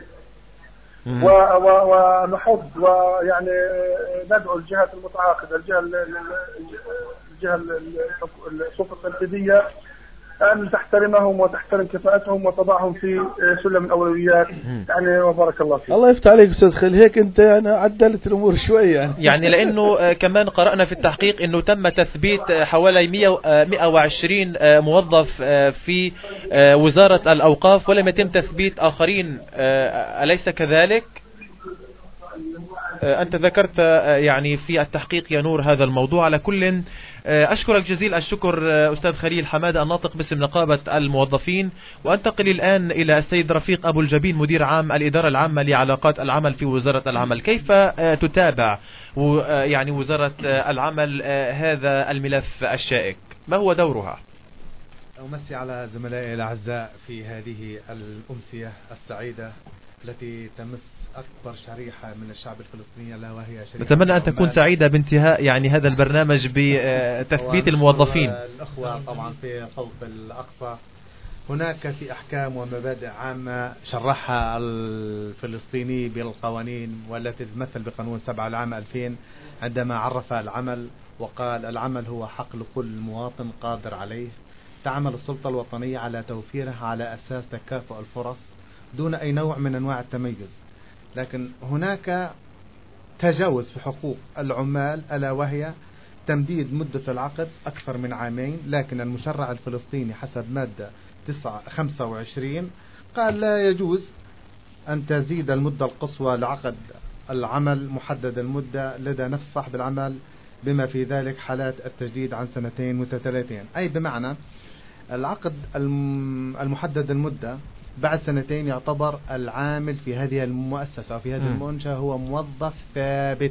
ونحض ويعني ندعو الجهات المتعاقدة، الجهة الجهة السلطة التنفيذية أن تحترمهم وتحترم كفاءتهم وتضعهم في سلم الأولويات. يعني وبارك الله فيك. الله يفتح عليك أستاذ خليل، هيك أنت يعني عدلت الأمور شوية يعني. يعني لأنه كمان قرأنا في التحقيق أنه تم تثبيت حوالي مئة وعشرين موظف في وزارة الأوقاف ولم يتم تثبيت آخرين، أليس كذلك؟ أنت ذكرت يعني في التحقيق يا نور هذا الموضوع. على كل أشكرك جزيل الشكر أستاذ خليل حمادة الناطق باسم نقابة الموظفين. وأنتقل الآن إلى السيد رفيق أبو الجبين مدير عام الإدارة العامة لعلاقات العمل في وزارة العمل. كيف تتابع يعني وزارة العمل هذا الملف الشائك؟ ما هو دورها؟ أمسي على زملائي الأعزاء في هذه الأمسية السعيدة التي تمس أكبر شريحة من الشعب الفلسطيني، لا وهي شريحة. نتمنى أن تكون سعيدة بانتهاء يعني هذا البرنامج بتثبيت الموظفين. الأخوة طبعا في صوت الأقصى، هناك في أحكام ومبادئ عامة شرحها الفلسطيني بالقوانين، والتي تمثل بقانون سبعة العام ألفين عندما عرف العمل وقال: العمل هو حق لكل مواطن قادر عليه. تعمل السلطة الوطنية على توفيره على أساس تكافؤ الفرص دون أي نوع من أنواع التميز. لكن هناك تجاوز في حقوق العمال، ألا وهي تمديد مدة العقد أكثر من عامين. لكن المشرع الفلسطيني حسب مادة خمسة وعشرين قال لا يجوز أن تزيد المدة القصوى لعقد العمل محدد المدة لدى نفس صاحب العمل، بما في ذلك حالات التجديد عن سنتين متتاليتين. أي بمعنى العقد المحدد المدة بعد سنتين يعتبر العامل في هذه المؤسسة وفي هذه المنشأة هو موظف ثابت.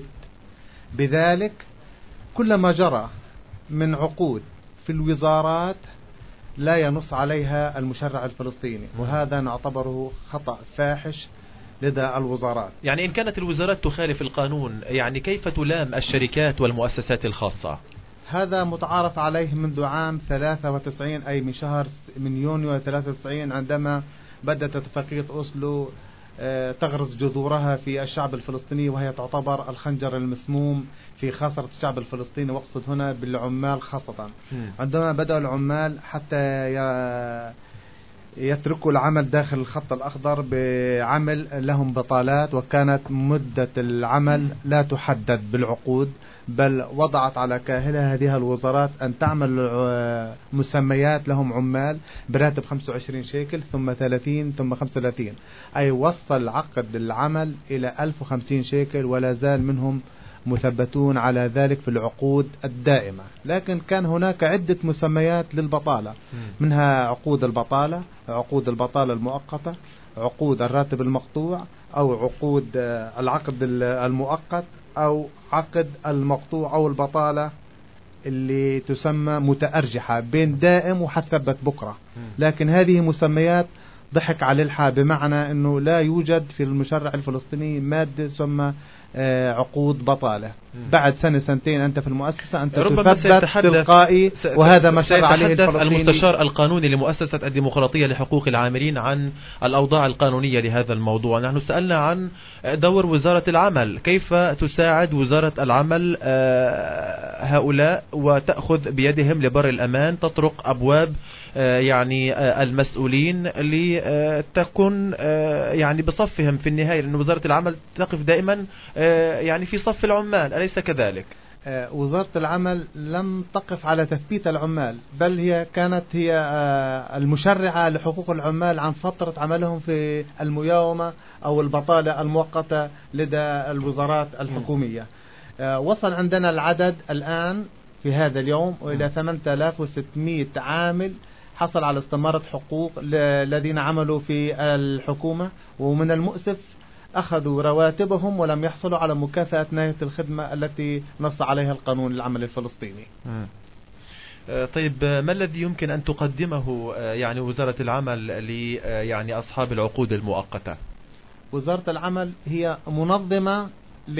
بذلك كل ما جرى من عقود في الوزارات لا ينص عليها المشرع الفلسطيني، وهذا نعتبره خطأ فاحش لدى الوزارات. يعني إن كانت الوزارات تخالف القانون، يعني كيف تلام الشركات والمؤسسات الخاصة؟ هذا متعارف عليه منذ عام ثلاثة وتسعين، أي من شهر من يونيو ثلاثة وتسعين، عندما بدأت اتفاقية أوسلو تغرس جذورها في الشعب الفلسطيني، وهي تعتبر الخنجر المسموم في خاصرة الشعب الفلسطيني، واقصد هنا بالعمال خاصة. عندما بدأ العمال حتى يتركوا العمل داخل الخط الأخضر بعمل لهم بطالات، وكانت مدة العمل لا تحدد بالعقود، بل وضعت على كاهلها هذه الوزارات أن تعمل مسميات لهم عمال براتب خمسة وعشرين شيكل ثم ثلاثين ثم خمسة وثلاثين، أي وصل عقد العمل إلى ألف وخمسين شيكل، ولا زال منهم مثبتون على ذلك في العقود الدائمة. لكن كان هناك عدة مسميات للبطالة، منها عقود البطالة، عقود البطالة المؤقتة، عقود الراتب المقطوع، أو عقود العقد المؤقت، أو عقد المقطوع، أو البطالة اللي تسمى متأرجحة بين دائم وحتثبت بكرة. لكن هذه مسميات ضحك على الحا، بمعنى أنه لا يوجد في المشرع الفلسطيني مادة تسمى عقود بطالة. بعد سنة سنتين أنت في المؤسسة أنت تثبت تلقائي، وهذا ما شرع عليه الفلسطيني. المستشار القانوني لمؤسسة الديمقراطية لحقوق العاملين عن الأوضاع القانونية لهذا الموضوع. نحن سألنا عن دور وزارة العمل، كيف تساعد وزارة العمل هؤلاء وتأخذ بيدهم لبر الأمان، تطرق أبواب يعني المسؤولين لتكون يعني بصفهم في النهاية، لأن وزارة العمل تقف دائما يعني في صف العمال، أليس كذلك؟ وزارة العمل لم تقف على تثبيت العمال، بل هي كانت هي المشرعة لحقوق العمال عن فترة عملهم في المياومة أو البطالة المؤقتة لدى الوزارات الحكومية. وصل عندنا العدد الآن في هذا اليوم إلى ثمانية آلاف وستمئة عامل حصل على استمارة حقوق الذين عملوا في الحكومة، ومن المؤسف أخذوا رواتبهم ولم يحصلوا على مكافأة نهاية الخدمة التي نص عليها القانون العمل الفلسطيني. طيب، ما الذي يمكن أن تقدمه يعني وزارة العمل ل يعني أصحاب العقود المؤقتة؟ وزارة العمل هي منظمة ل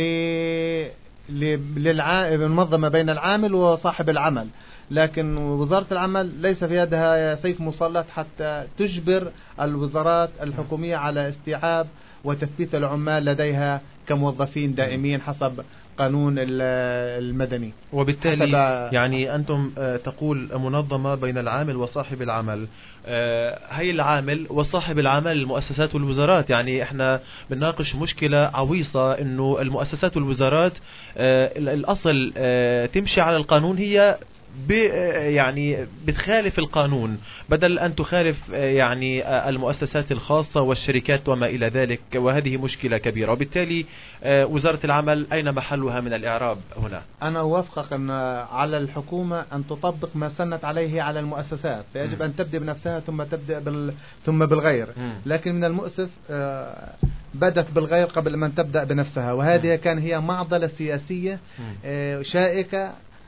للمنظمة بين العامل وصاحب العمل، لكن وزارة العمل ليس في يدها سيف مسلط حتى تجبر الوزارات الحكومية على استيعاب وتثبيت العمال لديها كموظفين دائمين حسب قانون المدني. وبالتالي يعني أنتم تقول منظمة بين العامل وصاحب العمل، هي العامل وصاحب العمل المؤسسات والوزارات. يعني احنا بنناقش مشكلة عويصة، انه المؤسسات والوزارات الأصل تمشي على القانون، هي يعني بتخالف القانون بدل أن تخالف يعني المؤسسات الخاصة والشركات وما إلى ذلك، وهذه مشكلة كبيرة. وبالتالي وزارة العمل أين محلها من الإعراب هنا؟ أنا أوافقك أن على الحكومة أن تطبق ما سنت عليه على المؤسسات، فيجب أن تبدأ بنفسها ثم تبدأ بال... ثم بالغير. لكن من المؤسف بدت بالغير قبل من تبدأ بنفسها، وهذه كان هي معضلة سياسية شائكة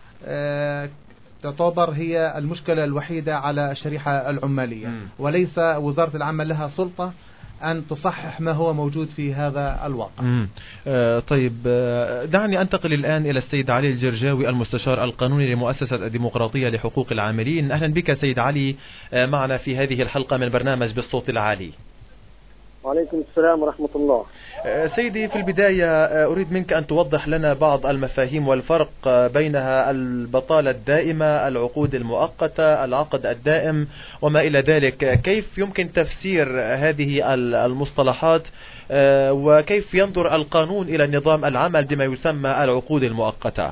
تعتبر هي المشكلة الوحيدة على الشريحة العمالية. م. وليس وزارة العمل لها سلطة أن تصحح ما هو موجود في هذا الواقع. آه طيب، آه دعني أنتقل الآن إلى السيد علي الجرجاوي، المستشار القانوني لمؤسسة الديمقراطية لحقوق العاملين. أهلا بك سيد علي آه معنا في هذه الحلقة من برنامج بالصوت العالي. وعليكم السلام ورحمة الله. سيدي، في البداية أريد منك أن توضح لنا بعض المفاهيم والفرق بينها البطالة الدائمة، العقود المؤقتة، العقد الدائم وما إلى ذلك. كيف يمكن تفسير هذه المصطلحات، وكيف ينظر القانون إلى نظام العمل بما يسمى العقود المؤقتة؟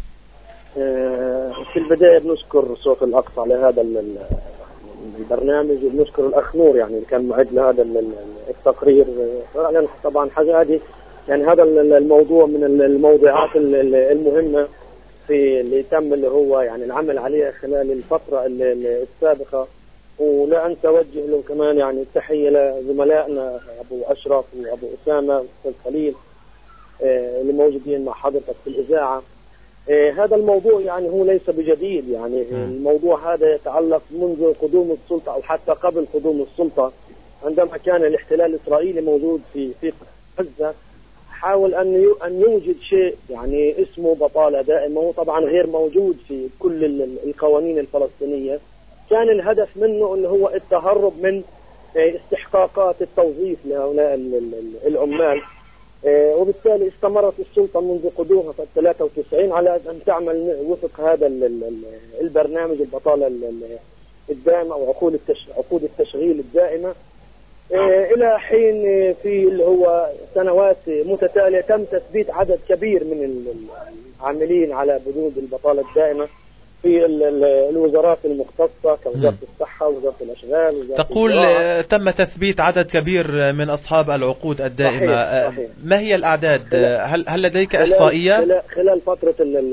في البداية بنشكر صوت الأقصى على هذا البرنامج، وبنشكر الأخ نور يعني اللي كان معد لهذا التقرير. فعلا طبعا حاجة هذه يعني هذا الموضوع من الموضوعات المهمة في اللي تم اللي هو يعني العمل عليها خلال الفترة السابقة. ولا أنسى أوجه له كمان يعني التحية لزملائنا أبو أشرف وأبو أسامة وأستاذ خليل اللي موجودين مع حضرتك في الإذاعة. إيه هذا الموضوع يعني هو ليس بجديد، يعني م. الموضوع هذا يتعلق منذ قدوم السلطة أو حتى قبل قدوم السلطة، عندما كان الاحتلال الإسرائيلي موجود في في غزة حاول أن أن يوجد شيء يعني اسمه بطالة دائمة، هو طبعا غير موجود في كل القوانين الفلسطينية. كان الهدف منه أنه هو التهرب من استحقاقات التوظيف لهؤلاء العمال. وبالتالي استمرت السلطة منذ قدومها في ثلاثة وتسعين على أن تعمل وفق هذا البرنامج البطالة الدائمة أو عقود التش... عقود التشغيل الدائمة إلى حين في اللي هو سنوات متتالية تم تثبيت عدد كبير من العاملين على بنود البطالة الدائمة في الوزارات المختصة كوزارة الصحة ووزارة الأشغال وزارة تقول الزراعة. تم تثبيت عدد كبير من أصحاب العقود الدائمة. صحيح. صحيح. ما هي الأعداد؟ هل, هل لديك خلال إحصائية؟ خلال, خلال فترة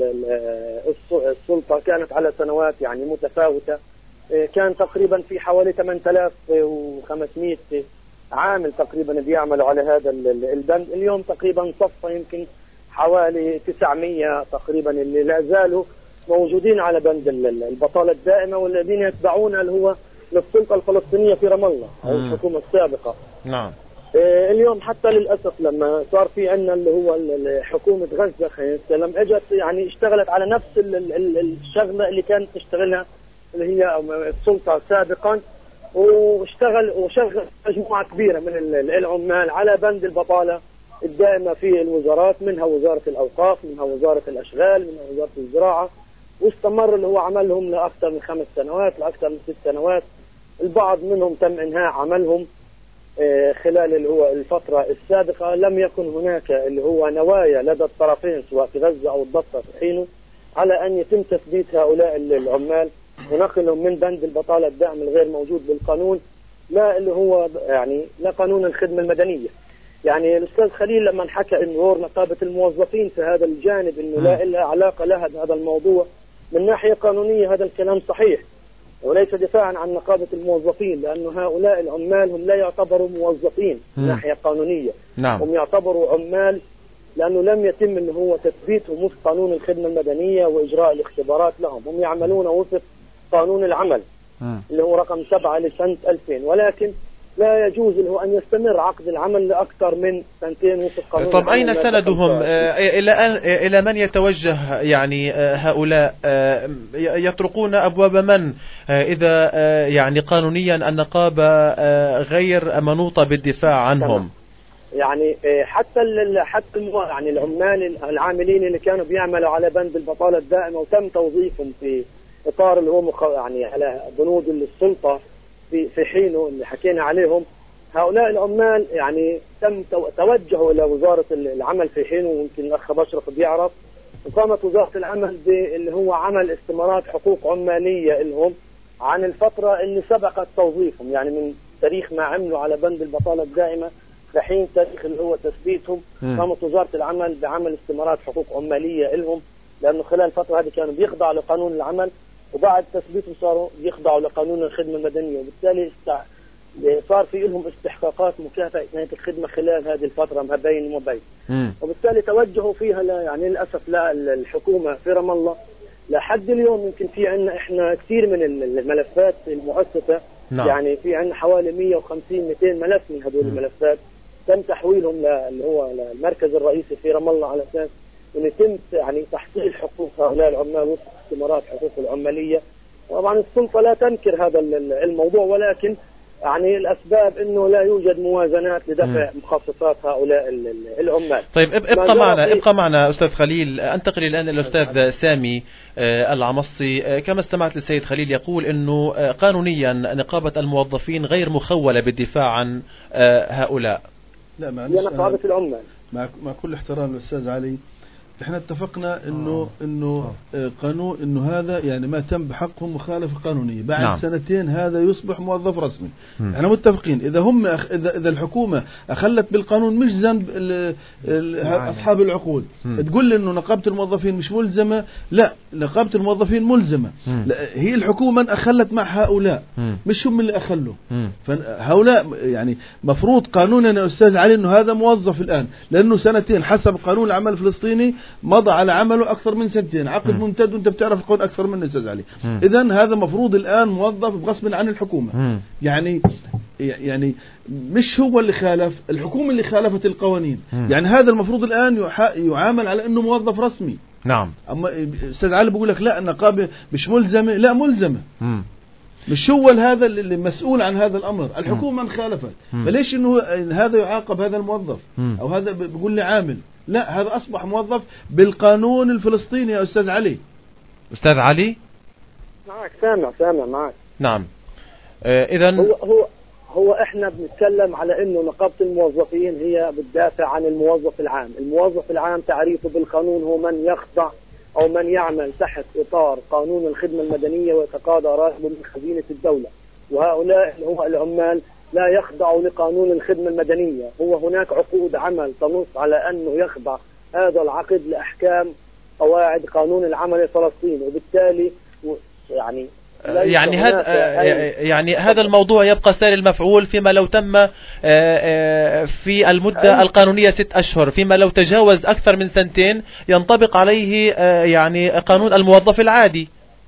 السلطة كانت على سنوات يعني متفاوتة، كان تقريبا في حوالي ثمانية آلاف وخمسمائة عامل تقريبا بيعملوا على هذا البند. اليوم تقريبا صفى يمكن حوالي تسعمائة تقريبا اللي لا زالوا موجودين على بند البطالة الدائمة والذين يتبعون اللي هو للسلطة الفلسطينية في رام الله أو الحكومة السابقة. نعم. اليوم حتى للأسف لما صار في عندنا اللي هو حكومة غزة خلينا نتكلم اجت يعني اشتغلت على نفس الشغلة اللي كانت تشتغلها اللي هي السلطة سابقا، واشتغل وشغل مجموعة كبيرة من العمال على بند البطالة الدائمة في الوزارات، منها وزارة الأوقاف، منها وزارة الأشغال، منها وزارة الزراعة، واستمر اللي هو عملهم لأكثر من خمس سنوات لأكثر من ست سنوات. البعض منهم تم إنهاء عملهم خلال اللي هو الفترة السابقة. لم يكن هناك اللي هو نوايا لدى الطرفين سواء في غزة أو الضفة في حينه على أن يتم تثبيت هؤلاء العمال ونقلهم من بند البطالة الدائم الغير موجود بالقانون لا اللي هو يعني لا قانون الخدمة المدنية. يعني الأستاذ خليل لما حكى إنه دور نقابة الموظفين في هذا الجانب إنه لا إلا علاقة لها بهذا الموضوع من ناحية قانونية، هذا الكلام صحيح وليس دفاعا عن نقابة الموظفين، لأن هؤلاء العمال هم لا يعتبروا موظفين من ناحية قانونية. نعم. هم يعتبروا عمال لأنه لم يتم إنه هو تثبيتهم وفق قانون الخدمة المدنية وإجراء الاختبارات لهم. هم يعملون وفق قانون العمل م. اللي هو رقم سبعة لسنة ألفين، ولكن لا يجوز له أن يستمر عقد العمل لأكثر من سنتين وفق قانون. طب أين سندهم؟ إلى إلى من يتوجه يعني هؤلاء؟ يطرقون أبواب من إذا يعني قانونيا النقابة غير منوطة بالدفاع عنهم؟ يعني حتى حتى يعني العمال العاملين اللي كانوا بيعملوا على بند البطالة الدائمة وتم توظيفهم في إطار اللي هو يعني على بنود السلطة في في حينه اللي حكينا عليهم، هؤلاء العمال يعني تم توجهوا إلى وزارة العمل في حينه، ويمكن الأخ بشرف بيعرف، وقامت وزارة العمل باللي هو عمل استمارات حقوق عمالية لهم عن الفترة اللي سبقت توظيفهم، يعني من تاريخ ما عملوا على بند البطالة الدائمة لحين تاريخ اللي هو تثبيتهم. قامت وزارة العمل بعمل استمارات حقوق عمالية لهم، لأنه خلال الفترة هذه كانوا بيخضعوا لقانون العمل، وبعد تثبيتهم صاروا يخضعوا لقانون الخدمة المدنية، وبالتالي صار في لهم استحقاقات مكافأة نهاية الخدمة خلال هذه الفترة ما بين وما بين. وبالتالي توجهوا فيها لا يعني للأسف لا الحكومة في رام الله لحد اليوم. يمكن في عندنا احنا كثير من الملفات المؤسسة. نعم. يعني في عندنا حوالي مئة وخمسين مئتين ملف من هذول الملفات تم تحويلهم اللي هو المركز الرئيسي في رام الله على أساس أن يتم يعني تحصيل حقوق هؤلاء العمال وفق استمارات حقوق العمالية. طبعا السلطة لا تنكر هذا الموضوع، ولكن يعني الأسباب أنه لا يوجد موازنات لدفع مخصصات هؤلاء العمال. طيب ابقى معنا ابقى معنا أستاذ خليل. أنتقل الآن إلى الأستاذ سامي العمصي. كما استمعت للسيد خليل يقول أنه قانونيا نقابة الموظفين غير مخولة بالدفاع عن هؤلاء. لا معلش، هي نقابة العمال مع مع كل احترام للأستاذ علي، احنا اتفقنا انه انه قانون انه هذا يعني ما تم بحقهم مخالفه قانونيه، بعد نعم. سنتين هذا يصبح موظف رسمي. م. احنا متفقين اذا هم أخ... اذا اذا الحكومه اخلت بالقانون مش ذنب ال... ال... اصحاب العقود. م. تقول لي انه نقابه الموظفين مش ملزمه، لا نقابه الموظفين ملزمه. لا هي الحكومه من اخلت مع هؤلاء، م. مش هم اللي اخلوا. فهؤلاء يعني مفروض قانونا يا استاذ علي انه هذا موظف الان، لانه سنتين حسب قانون العمل الفلسطيني مضى على عمله أكثر من سنتين، عقد ممتد وأنت بتعرف القانون أكثر منه أستاذ علي. إذن هذا مفروض الآن موظف بغصب عن الحكومة. مم. يعني يعني مش هو اللي خالف، الحكومة اللي خالفت القوانين. مم. يعني هذا المفروض الآن يعامل على أنه موظف رسمي. نعم. أما أستاذ علي بقول لك لا النقابة مش ملزمة، لا ملزمة. مم. مش هو هذا اللي مسؤول عن هذا الأمر، الحكومة من خالفت. فليش إنه هذا يعاقب هذا الموظف مم. أو هذا بقول لي عامل؟ لا هذا أصبح موظف بالقانون الفلسطيني يا أستاذ علي. أستاذ علي معك سامع سامع معك. نعم. إذا هو هو هو احنا بنتكلم على انه نقابة الموظفين هي بتدافع عن الموظف العام. الموظف العام تعريفه بالقانون هو من يخضع او من يعمل تحت اطار قانون الخدمة المدنية ويتقاضى راتبه من خزينة الدولة، وهؤلاء اللي هو العمال لا يخضعوا لقانون الخدمة المدنية. هو هناك عقود عمل تنص على انه يخضع هذا العقد لاحكام قواعد قانون العمل الفلسطيني، وبالتالي يعني يعني هذا يعني هذا الموضوع يبقى ساري المفعول فيما لو تم في المدة القانونية ست أشهر، فيما لو تجاوز أكثر من سنتين ينطبق عليه يعني قانون الموظف العادي.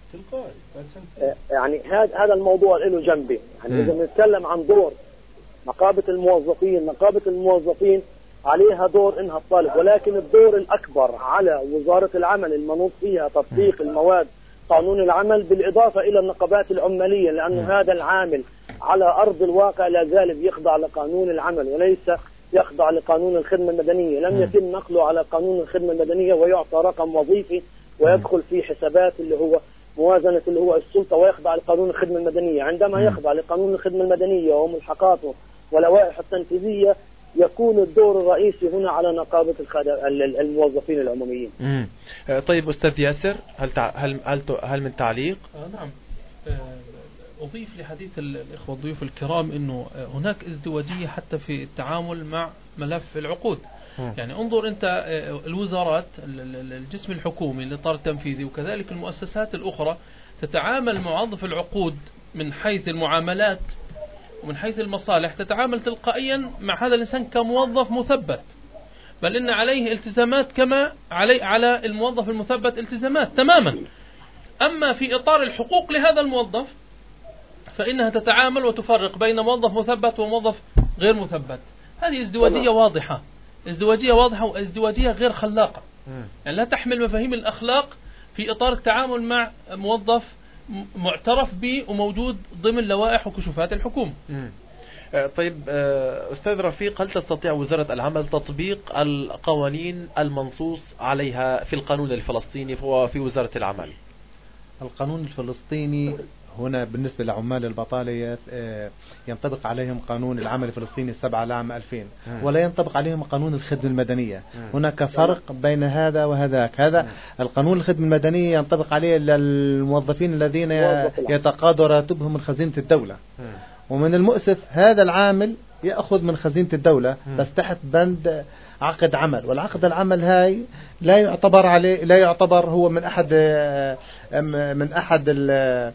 يعني هذا هذا الموضوع له جنبه. يعني إذا بنتكلم عن دور نقابة الموظفين، نقابة الموظفين عليها دور إنها تطالب، ولكن الدور الأكبر على وزارة العمل المنوط فيها تطبيق المواد قانون العمل بالإضافة إلى النقابات العمالية، لأن هذا العامل على أرض الواقع لا زال يخضع لقانون العمل وليس يخضع لقانون الخدمة المدنية. لم يتم نقله على قانون الخدمة المدنية ويعطى رقم وظيفي ويدخل في حسابات اللي هو موازنة اللي هو السلطة ويخضع لقانون الخدمة المدنية. عندما يخضع لقانون الخدمة المدنية وملحقاته ولوائحه التنفيذية يكون الدور الرئيسي هنا على نقابة الموظفين العموميين. مم. طيب أستاذ ياسر، هل تع... هل هل, هل من تعليق؟ آه نعم. آه أضيف لحديث الإخوة الضيوف الكرام إنه هناك ازدواجية حتى في التعامل مع ملف العقود. مم. يعني انظر أنت الوزارات الجسم الحكومي الإطار التنفيذي وكذلك المؤسسات الأخرى تتعامل موظف العقود من حيث المعاملات ومن حيث المصالح تتعامل تلقائيا مع هذا الإنسان كموظف مثبت، بل إن عليه التزامات كما علي على الموظف المثبت التزامات تماما. أما في إطار الحقوق لهذا الموظف فإنها تتعامل وتفرق بين موظف مثبت وموظف غير مثبت. هذه ازدواجية واضحة، ازدواجية واضحة وازدواجية غير خلاقة، يعني لا تحمل مفاهيم الأخلاق في إطار التعامل مع موظف معترف به وموجود ضمن لوائح وكشوفات الحكومة. طيب أستاذ رفيق، هل تستطيع وزارة العمل تطبيق القوانين المنصوص عليها في القانون الفلسطيني وفي وزارة العمل؟ القانون الفلسطيني هنا بالنسبة لعمال البطالة ينطبق عليهم قانون العمل الفلسطيني السبعة لعام ألفين، ولا ينطبق عليهم قانون الخدمة المدنية. هناك فرق بين هذا وهذاك. هذا القانون الخدمة المدنية ينطبق عليه للموظفين الذين يتقاضوا راتبهم من خزينة الدولة، ومن المؤسف هذا العامل يأخذ من خزينة الدولة بس تحت بند عقد عمل، والعقد العمل هاي لا يعتبر عليه لا يعتبر هو من أحد من أحد ال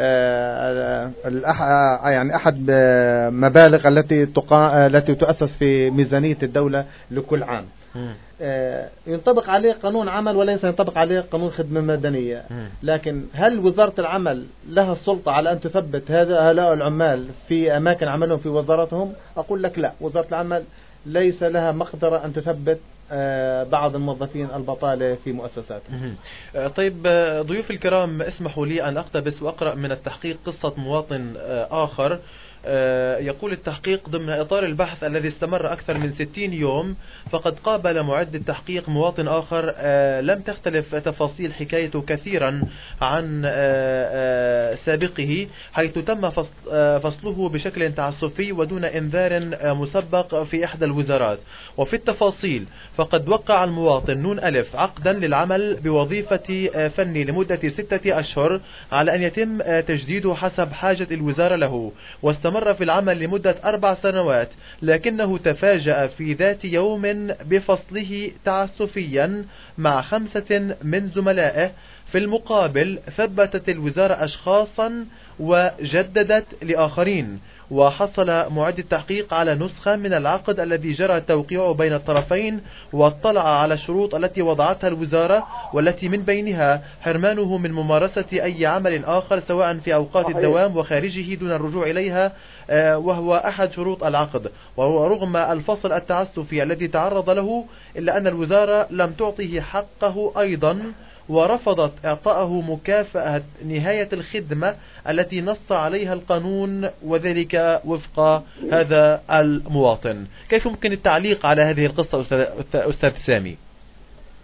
يعني أحد مبالغ التي تقا... التي تؤسس في ميزانية الدولة لكل عام. ينطبق عليه قانون عمل وليس ينطبق عليه قانون خدمة مدنية. لكن هل وزارة العمل لها السلطة على أن تثبت هؤلاء العمال في أماكن عملهم في وزارتهم؟ أقول لك لا، وزارة العمل ليس لها مقدرة أن تثبت بعض الموظفين البطالة في مؤسساتهم. طيب ضيوف الكرام، اسمحوا لي أن أقتبس وأقرأ من التحقيق قصة مواطن آخر. يقول التحقيق: ضمن إطار البحث الذي استمر أكثر من ستين يوم، فقد قابل معد التحقيق مواطن آخر لم تختلف تفاصيل حكايته كثيرا عن سابقه، حيث تم فصله بشكل تعسفي ودون إنذار مسبق في إحدى الوزارات. وفي التفاصيل فقد وقع المواطن نون ألف عقدا للعمل بوظيفة فني لمدة ستة أشهر على أن يتم تجديده حسب حاجة الوزارة له، واستمر في العمل لمدة أربع سنوات، لكنه تفاجأ في ذات يوم بفصله تعسفيا مع خمسة من زملائه. في المقابل ثبتت الوزارة أشخاصا وجددت لآخرين. وحصل معد التحقيق على نسخة من العقد الذي جرى توقيعه بين الطرفين، واطلع على الشروط التي وضعتها الوزارة، والتي من بينها حرمانه من ممارسة أي عمل آخر سواء في أوقات الدوام وخارجه دون الرجوع إليها، وهو أحد شروط العقد. وهو رغم الفصل التعسفي الذي تعرض له إلا أن الوزارة لم تعطه حقه أيضا، ورفضت إعطاءه مكافأة نهاية الخدمة التي نص عليها القانون، وذلك وفق هذا المواطن. كيف ممكن التعليق على هذه القصة أستاذ سامي؟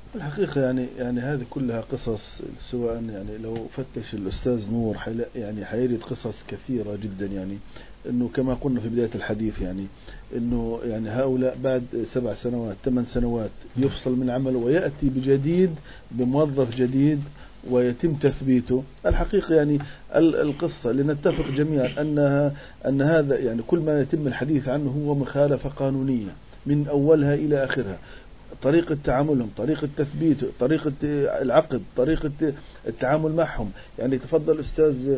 الحقيقة يعني يعني هذه كلها قصص، سواء يعني لو فتش الأستاذ نور يعني حيرد قصص كثيرة جدا، يعني إنه كما قلنا في بداية الحديث يعني إنه يعني هؤلاء بعد سبع سنوات ثمان سنوات يفصل من عمله ويأتي بجديد بموظف جديد ويتم تثبيته. الحقيقة يعني القصة لنتفق جميعا أنها أن هذا يعني كل ما يتم الحديث عنه هو مخالفة قانونية من أولها إلى آخرها. طريقة تعاملهم، طريقة تثبيته، طريقة العقد، طريقة التعامل معهم. يعني تفضل أستاذ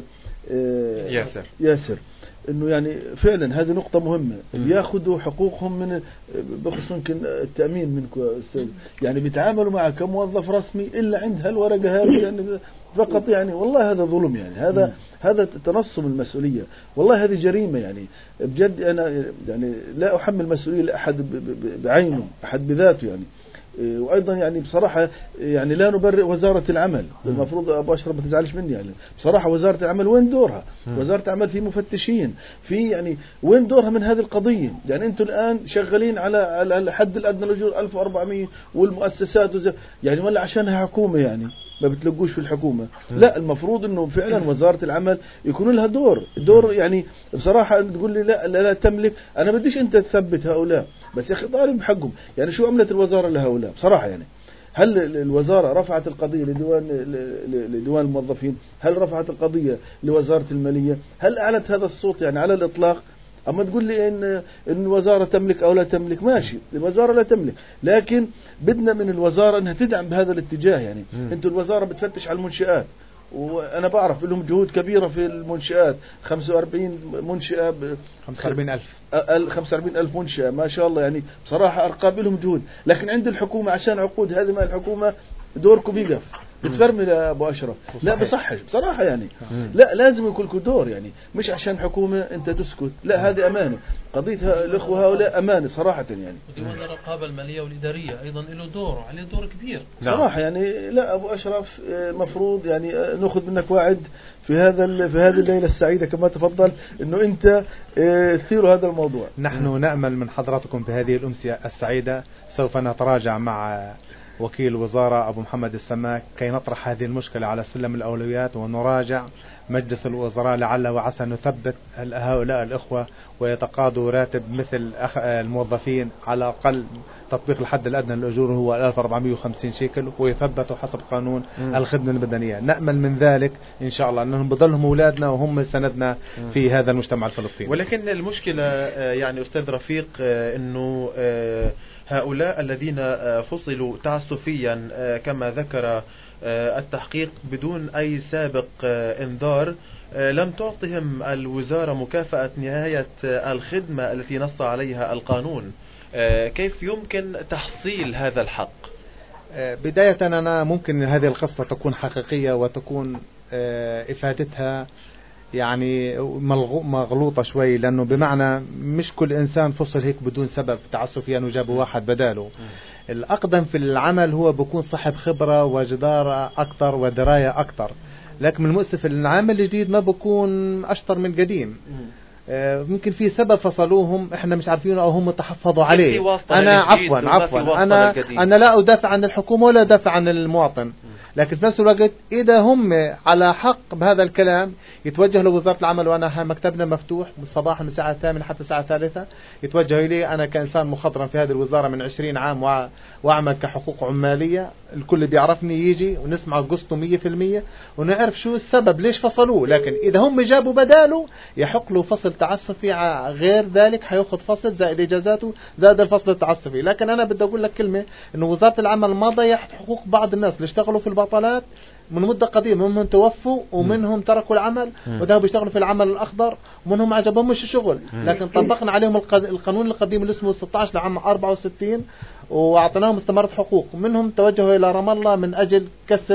ياسر ياسر انه يعني فعلا هذه نقطة مهمة، بياخذوا حقوقهم من بخصوص ممكن التأمين منكم أستاذ، يعني بيتعاملوا معه كموظف رسمي إلا عند هالورقة هذه يعني فقط. يعني والله هذا ظلم، يعني هذا م. هذا تنصم المسؤولية، والله هذه جريمة. يعني بجد أنا يعني لا أحمل مسؤولية لأحد بعينه، أحد بذاته يعني. وأيضا يعني بصراحة يعني لا نبرئ وزارة العمل، المفروض أبو أشرف ما تزعلش مني يعني بصراحة وزارة العمل وين دورها؟ وزارة العمل في مفتشين، في يعني وين دورها من هذه القضية؟ يعني أنتم الآن شغالين على على الحد الأدنى للأجور ألف وأربعمية والمؤسسات وزي يعني ولا عشانها حكومة يعني ما بتلقوش في الحكومة. لا، المفروض انه فعلا وزارة العمل يكون لها دور دور يعني بصراحة تقول لي لا لا, لا تملك، انا بديش انت تثبت هؤلاء، بس يا اخي طالب بحقهم. يعني شو عملت الوزارة لهؤلاء بصراحة؟ يعني هل الوزارة رفعت القضية لديوان لديوان الموظفين؟ هل رفعت القضية لوزارة المالية؟ هل أعلت هذا الصوت يعني على الإطلاق؟ أما تقول لي إن إن الوزارة تملك أو لا تملك، ماشي، الوزارة لا تملك، لكن بدنا من الوزارة أنها تدعم بهذا الاتجاه. يعني أنتوا الوزارة بتفتش على المنشآت، وأنا بعرف لهم جهود كبيرة في المنشآت، خمسة وأربعين منشأة، خمسة وأربعين ألف خمسة وأربعين ألف منشأة ما شاء الله، يعني بصراحة أرقام لهم جهود. لكن عند الحكومة عشان عقود هذه ما الحكومة دوركم بيقف بتفرمي يا أبو أشرف. لا بصحش بصراحة يعني مم. لا لازم يكون لكم دور، يعني مش عشان حكومة أنت تسكت، لا هذه أمانة، قضية الأخوة هؤلاء أمانة صراحة. يعني وديوان الرقابة المالية والإدارية أيضا له دور، عليه دور كبير صراحة. يعني لا أبو أشرف مفروض يعني نأخذ منك وعد في هذا في هذه الليلة السعيدة كما تفضل إنه أنت تثير هذا الموضوع. نحن مم. نأمل من حضراتكم في هذه الأمسية السعيدة سوف نتراجع مع وكيل الوزارة أبو محمد السماك كي نطرح هذه المشكلة على سلم الأولويات، ونراجع مجلس الوزراء لعل وعسى نثبت هؤلاء الإخوة ويتقاضوا راتب مثل الموظفين، على الأقل تطبيق الحد الأدنى للأجور هو ألف وأربعمائة وخمسين شيكل، ويثبتوا حسب قانون م. الخدمة المدنية. نأمل من ذلك إن شاء الله أنهم بضلهم أولادنا وهم سندنا م. في هذا المجتمع الفلسطيني. ولكن المشكلة يعني أستاذ رفيق أنه هؤلاء الذين فصلوا تعسفيا كما ذكر التحقيق بدون أي سابق انذار، لم تعطهم الوزارة مكافأة نهاية الخدمة التي نص عليها القانون. كيف يمكن تحصيل هذا الحق؟ بداية أنا ممكن هذه القصة تكون حقيقية وتكون إفادتها يعني مغلوطة شوي، لأنه بمعنى مش كل إنسان فصل هيك بدون سبب تعسفيا يعني وجابوا واحد بداله. الأقدم في العمل هو بيكون صاحب خبرة وجدارة أكتر ودراية أكتر، لكن من المؤسف العامل الجديد ما بيكون أشطر من قديم. ممكن في سبب فصلوهم احنا مش عارفينه او هم تحفظوا عليه. انا عفوا عفوا انا انا لا ادافع عن الحكومة ولا ادافع عن المواطن، لكن في نفس الوقت إذا هم على حق بهذا الكلام يتوجه لوزارة العمل، وأنا مكتبنا مفتوح من الصباح من الساعة الثامنة حتى الساعة الثالثة، يتوجه إلي أنا كإنسان مخضرم في هذه الوزارة من عشرين عام وأعمل كحقوق عمالية، الكل بيعرفني، يجي ونسمع قصته مية في المية ونعرف شو السبب ليش فصلوه. لكن إذا هم جابوا بداله يحق له فصل تعسفي، غير ذلك حيأخذ فصل زائد إجازاته زائد الفصل التعسفي. لكن أنا بدي أقول لك كلمة، إنه وزارة العمل ما ضيعت حقوق بعض الناس اللي اشتغلوا في البطالات من مدة قديمة، منهم توفوا ومنهم تركوا العمل وذهبوا يشتغلوا في العمل الأخضر، ومنهم عجبهم مش الشغل، لكن طبقنا عليهم القانون القديم اللي اسمه ستة عشر لعام أربعة وستين وأعطيناهم استمرت حقوق. منهم توجهوا إلى رام الله من أجل كسب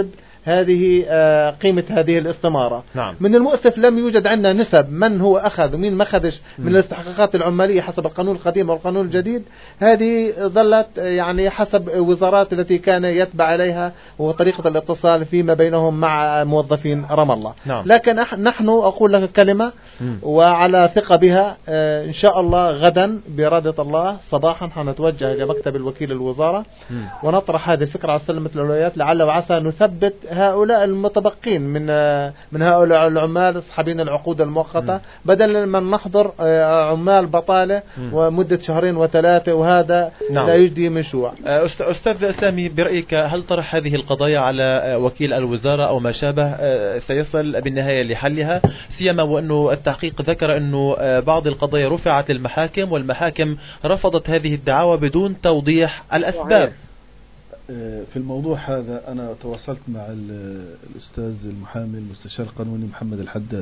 هذه قيمة هذه الاستمارة. نعم. من المؤسف لم يوجد عندنا نسب من هو أخذ ومين ما أخذش من الاستحقاقات العمالية حسب القانون القديم والقانون الجديد. هذه ظلت يعني حسب وزارات التي كان يتبع عليها وطريقة الاتصال فيما بينهم مع موظفين رام الله. نعم. لكن نحن أقول لك كلمة وعلى ثقة بها، إن شاء الله غدا بإرادة الله صباحا حنتوجه إلى مكتب الوكيل الوزارة ونطرح هذه الفكرة على سلمة الأولويات، لعل وعسى نثبت هؤلاء المتبقين من من هؤلاء العمال أصحابين العقود المؤقتة، بدل من نحضر عمال بطالة ومدة شهرين وثلاثة، وهذا نعم. لا يجدي مشروع. أستاذ سامي، برأيك هل طرح هذه القضايا على وكيل الوزارة أو ما شابه سيصل بالنهاية لحلها، سيما وأنه التحقيق ذكر أنه بعض القضايا رفعت للمحاكم والمحاكم رفضت هذه الدعاوى بدون توضيح الأسباب؟ في الموضوع هذا أنا تواصلت مع الأستاذ المحامي المستشار القانوني محمد الحداد.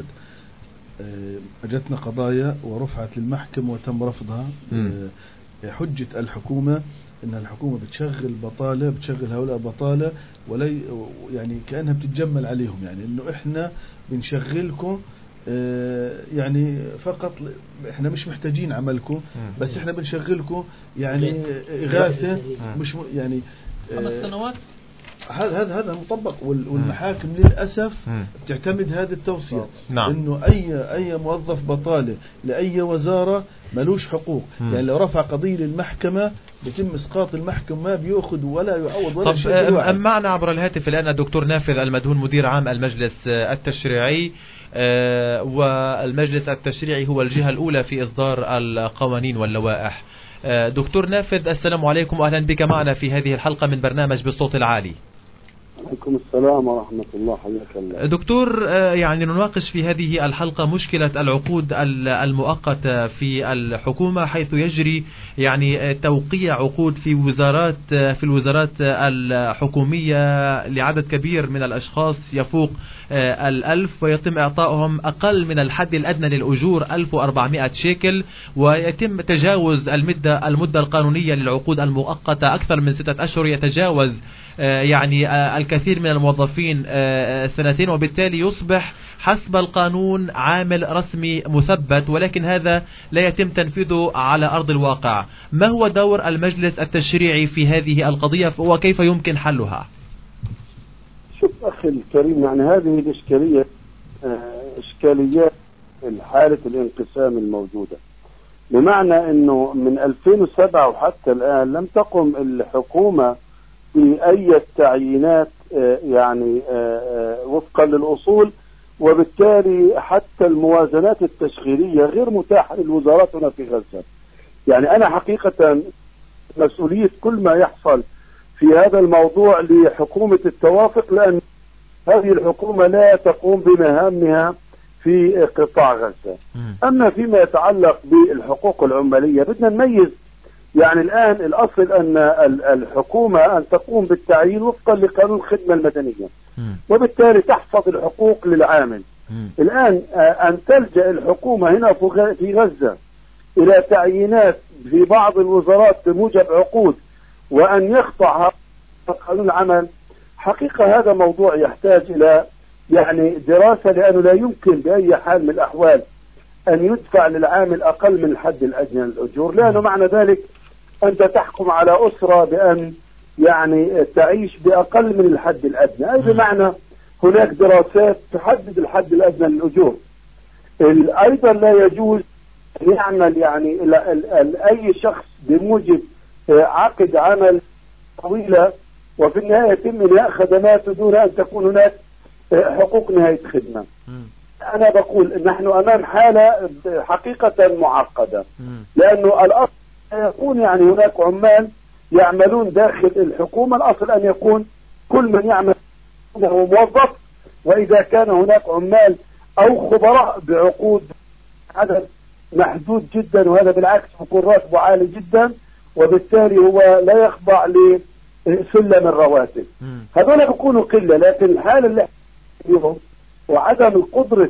أجتنا قضايا ورفعت للمحكمة وتم رفضها. حجة الحكومة إن الحكومة بتشغل بطالة، بتشغل هؤلاء بطالة، ولي يعني كأنها بتتجمل عليهم، يعني إنه إحنا بنشغلكم يعني فقط، إحنا مش محتاجين عملكم، بس إحنا بنشغلكم يعني إغاثة، مش يعني خمس سنوات. هذا هذا هذا مطبق، والمحاكم للأسف تعتمد هذه التوصية. نعم. إنه أي أي موظف بطالة لأي وزارة ملوش حقوق. مم. يعني لو رفع قضية للمحكمة بيتم إسقاط المحكمة، ما بيأخذ ولا يعوض ولا شيء. طب معنا عبر الهاتف الآن الدكتور نافذ المدهون مدير عام المجلس التشريعي، والمجلس التشريعي هو الجهة الأولى في إصدار القوانين واللوائح. دكتور نافذ، السلام عليكم وأهلا بك معنا في هذه الحلقة من برنامج بالصوت العالي. عليكم السلام ورحمة الله، حياك الله. دكتور، يعني نناقش في هذه الحلقة مشكلة العقود المؤقتة في الحكومة، حيث يجري يعني توقيع عقود في وزارات في الوزارات الحكومية لعدد كبير من الأشخاص يفوق الألف، ويتم إعطائهم أقل من الحد الأدنى للأجور ألف وأربعمائة شيكل، ويتم تجاوز المدة المدة القانونية للعقود المؤقتة أكثر من ستة أشهر، يتجاوز يعني الكثير من الموظفين سنتين، وبالتالي يصبح حسب القانون عامل رسمي مثبت، ولكن هذا لا يتم تنفيذه على أرض الواقع. ما هو دور المجلس التشريعي في هذه القضية وكيف يمكن حلها؟ شوف أخي الكريم، يعني هذه الإشكالية إشكاليات حالة الانقسام الموجودة، بمعنى أنه من ألفين وسبعة وحتى الآن لم تقم الحكومة بأي تعيينات يعني وفقا للأصول، وبالتالي حتى الموازنات التشغيلية غير متاحة للوزارات هنا في غزة. يعني أنا حقيقة مسؤولية كل ما يحصل في هذا الموضوع لحكومة التوافق، لأن هذه الحكومة لا تقوم بمهامها في قطاع غزة. أما فيما يتعلق بالحقوق العمالية بدنا نميز، يعني الآن الأصل أن الحكومة أن تقوم بالتعيين وفقا لقانون الخدمة المدنية، وبالتالي تحفظ الحقوق للعامل. الآن أن تلجأ الحكومة هنا في غزة إلى تعيينات في بعض الوزارات بموجب عقود وأن يخضع قانون العمل، حقيقة هذا موضوع يحتاج إلى يعني دراسة، لأنه لا يمكن بأي حال من الأحوال أن يدفع للعامل أقل من الحد الأدنى للأجور، لأنه معنى ذلك أنت تحكم على أسرة بأن يعني تعيش بأقل من الحد الأدنى، أي بمعنى هناك دراسات تحدد الحد الأدنى للأجور. أيضا لا يجوز أن يعمل يعني أي شخص بموجب عقد عمل طويلة وفي النهاية يتم إنهاء خدماته دون أن تكون هناك حقوق نهاية خدمة. أنا بقول نحن أمام حالة حقيقة معقدة، لأنه الأصل يكون يعني هناك عمال يعملون داخل الحكومة، الأصل أن يكون كل من يعمل هو موظف، وإذا كان هناك عمال أو خبراء بعقود عدد محدود جدا، وهذا بالعكس يكون راتبه عالي جدا، وبالتالي هو لا يخضع لسلم الرواتب. هذول بيكونوا قلة، لكن الحالة اللي فيهم وعدم القدرة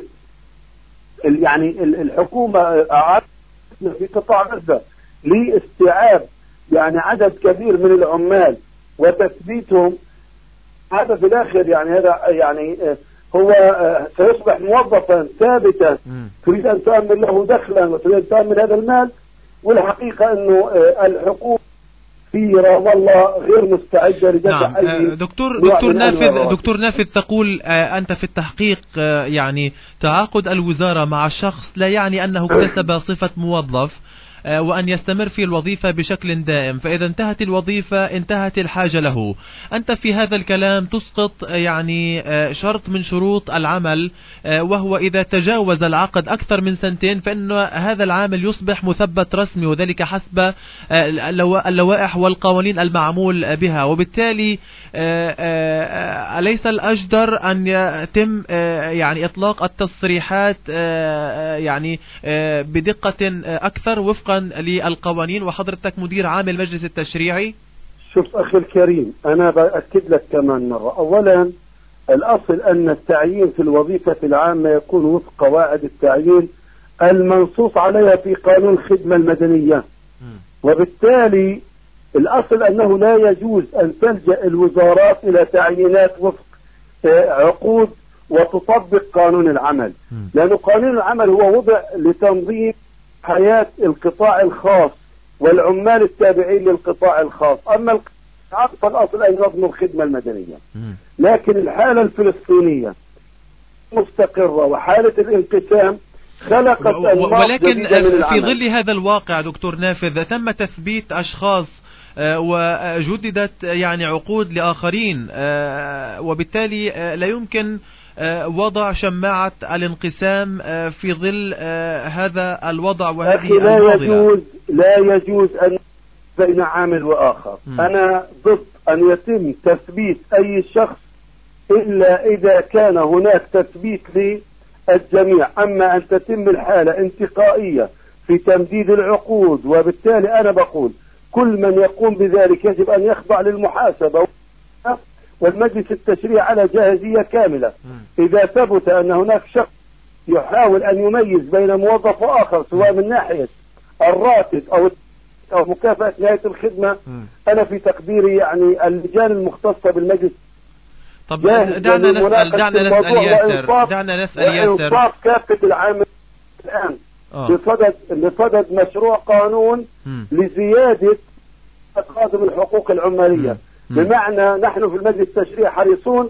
يعني الحكومة في قطاع غزة لاستيعاب يعني عدد كبير من العمال وتثبيتهم، هذا في الآخر يعني هذا يعني هو سيصبح موظفا ثابتا، تريد أن تأمن له دخلا وتريد أن تأمن هذا المال، والحقيقة أنه الحقوق في رام الله غير مستعدة لدفع نعم. أي دكتور دكتور نافذ دكتور نافذ تقول أنت في التحقيق يعني تعاقد الوزارة مع الشخص لا يعني أنه اكتسب صفة موظف وأن يستمر في الوظيفة بشكل دائم، فإذا انتهت الوظيفة انتهت الحاجة له. أنت في هذا الكلام تسقط يعني شرط من شروط العمل، وهو إذا تجاوز العقد أكثر من سنتين فإن هذا العامل يصبح مثبت رسمي، وذلك حسب اللوائح والقوانين المعمول بها. وبالتالي أليس الأجدر أن يتم يعني إطلاق التصريحات يعني بدقة أكثر وفقا للقوانين، وحضرتك مدير عام المجلس التشريعي؟ شوف أخي الكريم، أنا بأكد لك كمان مرة، أولا الأصل أن التعيين في الوظيفة العامة يكون وفق قواعد التعيين المنصوص عليها في قانون الخدمة المدنية، وبالتالي الأصل أنه لا يجوز أن تلجأ الوزارات إلى تعيينات وفق عقود وتطبق قانون العمل، لأن قانون العمل هو وضع لتنظيم حياة القطاع الخاص والعمال التابعين للقطاع الخاص، أما القطاع الأصل أن ينظم الخدمة المدنية. لكن الحالة الفلسطينية مستقرة وحالة الانقسام خلقت ولكن في ظل هذا الواقع دكتور نافذ تم تثبيت أشخاص وجددت يعني عقود لآخرين، وبالتالي لا يمكن وضع شماعة الانقسام في ظل هذا الوضع وهذه لا المعضلة. يجوز لا يجوز أن بين عامل وآخر. م. أنا ضد أن يتم تثبيت أي شخص إلا إذا كان هناك تثبيت للجميع، أما أن تتم الحالة انتقائية في تمديد العقود، وبالتالي أنا بقول كل من يقوم بذلك يجب أن يخضع للمحاسبة، والمجلس التشريعي على جاهزية كاملة. إذا ثبت أن هناك شخص يحاول أن يميز بين موظف وآخر سواء من ناحية الراتب أو أو مكافأة نهاية الخدمة، أنا في تقديري يعني اللجان المختصة بالمجلس. طب دعنا نسأل دعنا نسأل ياسر دعنا نسأل ياسر وإنصاف كافة العاملين الآن بصدد بصدد مشروع قانون م. لزيادة تقادم الحقوق العمالية. م. بمعنى نحن في المجلس التشريعي حريصون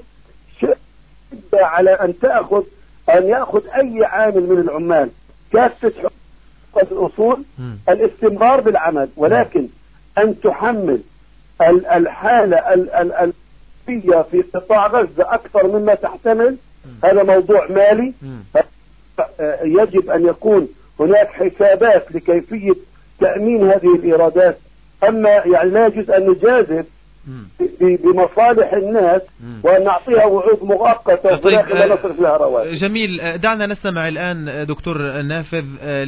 على أن تأخذ أن يأخذ أي عامل من العمال كافة حقوق الأصول الاستمرار بالعمل، ولكن أن تحمل الحالة الفية في قطاع غزة أكثر مما تحتمل، هذا موضوع مالي. يجب أن يكون هناك حسابات لكيفية تأمين هذه الإيرادات، أما يعني لا يجوز أن نجازف بمصالح الناس وأن نعطيها وعود مؤقتة ولا نصرف لها رواتب. جميل. دعنا نستمع الآن دكتور نافذ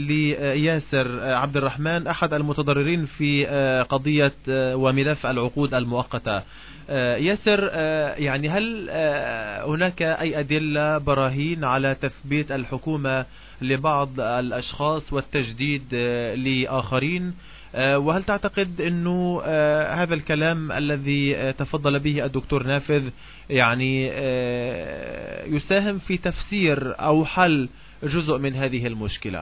لياسر عبد الرحمن أحد المتضررين في قضية وملف العقود المؤقتة. ياسر، يعني هل هناك أي أدلة براهين على تثبيت الحكومة لبعض الأشخاص والتجديد لآخرين؟ وهل تعتقد أنه هذا الكلام الذي تفضل به الدكتور نافذ يعني يساهم في تفسير أو حل جزء من هذه المشكلة؟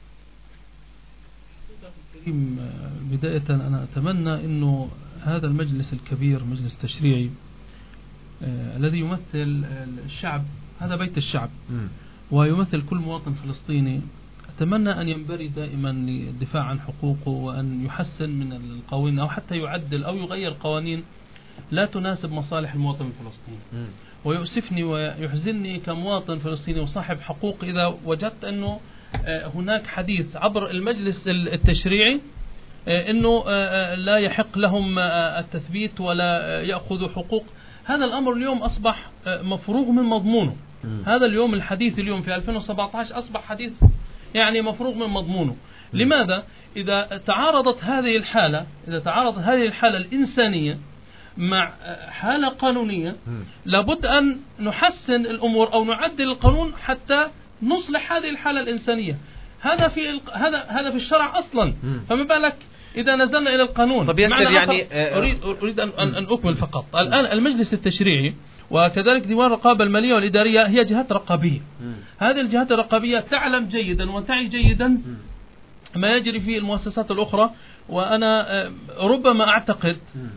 بداية أنا أتمنى أنه هذا المجلس الكبير مجلس تشريعي الذي يمثل الشعب، هذا بيت الشعب ويمثل كل مواطن فلسطيني، أتمنى أن ينبري دائما للدفاع عن حقوقه وأن يحسن من القوانين أو حتى يعدل أو يغير قوانين لا تناسب مصالح المواطن الفلسطيني. ويؤسفني ويحزنني كمواطن فلسطيني وصاحب حقوق إذا وجدت أنه هناك حديث عبر المجلس التشريعي أنه لا يحق لهم التثبيت ولا يأخذوا حقوق. هذا الأمر اليوم أصبح مفروغ من مضمونه. هذا اليوم الحديث اليوم في ألفين وسبعة عشر أصبح حديث يعني مفروغ من مضمونه. لماذا؟ إذا تعارضت هذه الحالة إذا تعارضت هذه الحالة الإنسانية مع حالة قانونية، لابد أن نحسن الأمور أو نعدل القانون حتى نصلح هذه الحالة الإنسانية. هذا في هذا هذا في الشرع أصلا، فما بالك إذا نزلنا إلى القانون. طب يعني أريد أريد أن أن أكمل فقط. الآن المجلس التشريعي وكذلك ديوان الرقابة المالية والإدارية هي جهات رقابية. هذه الجهات الرقابية تعلم جيدا وتعي جيدا ما يجري في المؤسسات الأخرى. وأنا ربما أعتقد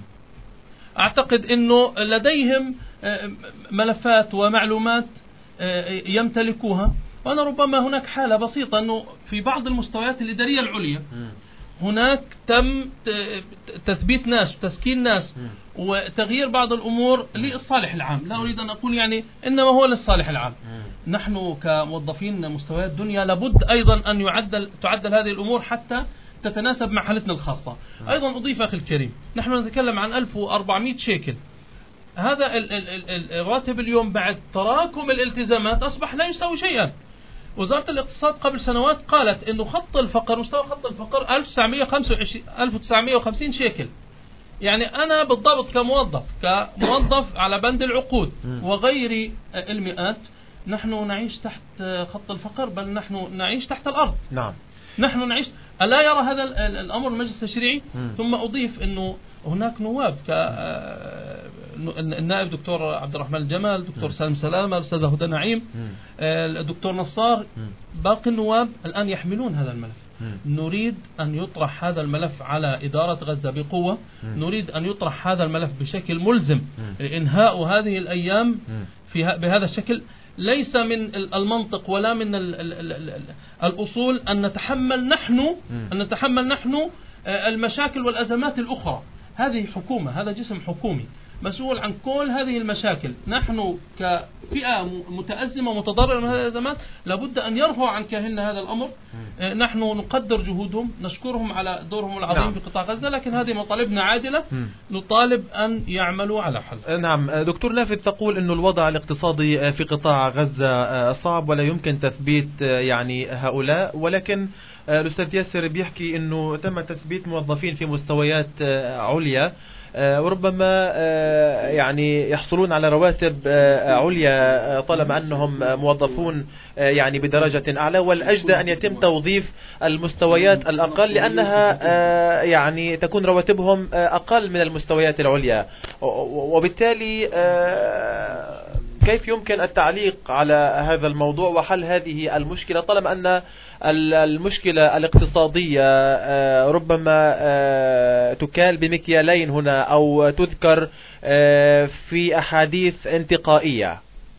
أعتقد أنه لديهم ملفات ومعلومات يمتلكوها. وأنا ربما هناك حالة بسيطة أنه في بعض المستويات الإدارية العليا هناك تم تثبيت ناس وتسكين ناس وتغيير بعض الأمور للصالح العام. لا أريد أن أقول يعني إنما هو للصالح العام. نحن كموظفين مستويات دنيا لابد أيضا أن يعدل تعدل هذه الأمور حتى تتناسب مع حالتنا الخاصة. أيضا أضيف أخي الكريم، نحن نتكلم عن ألف وأربعمائة شيكل. هذا الراتب اليوم بعد تراكم الالتزامات أصبح لا يساوي شيئا. وزارة الاقتصاد قبل سنوات قالت إنه خط الفقر مستوى خط الفقر ألف وتسعمائة وخمسين شيكل. يعني أنا بالضبط كموظف كموظف على بند العقود وغير المئات نحن نعيش تحت خط الفقر، بل نحن نعيش تحت الأرض. نعم. نحن نعيش. ألا يرى هذا الأمر المجلس التشريعي؟ ثم أضيف إنه هناك نواب كالنائب دكتور عبد الرحمن الجمال، دكتور سالم سلامة، الأستاذ هدى نعيم، الدكتور نصار، باقي النواب الآن يحملون هذا الملف. نريد أن يطرح هذا الملف على إدارة غزة بقوة. نريد أن يطرح هذا الملف بشكل ملزم لإنهاء هذه الأيام في بهذا الشكل. ليس من المنطق ولا من ال ال ال الأصول أن نتحمل نحن أن نتحمل نحن المشاكل والأزمات الأخرى. هذه حكومة، هذا جسم حكومي مسؤول عن كل هذه المشاكل. نحن كفئة متأزمة متضررة من هذه الأزمات لابد أن يرفعوا عن كاهلنا هذا الأمر. نحن نقدر جهودهم، نشكرهم على دورهم العظيم نعم. في قطاع غزة، لكن هذه مطالبنا عادلة. م. نطالب أن يعملوا على حل. نعم. دكتور نافذ، تقول أن الوضع الاقتصادي في قطاع غزة صعب ولا يمكن تثبيت يعني هؤلاء، ولكن الأستاذ ياسر بيحكي أنه تم تثبيت موظفين في مستويات عليا وربما يعني يحصلون على رواتب عليا طالما أنهم موظفون يعني بدرجة أعلى، والأجدى أن يتم توظيف المستويات الأقل لأنها يعني تكون رواتبهم أقل من المستويات العليا. وبالتالي كيف يمكن التعليق على هذا الموضوع وحل هذه المشكلة طالما أن المشكلة الاقتصادية ربما تكال بمكيالين هنا أو تذكر في أحاديث انتقائية؟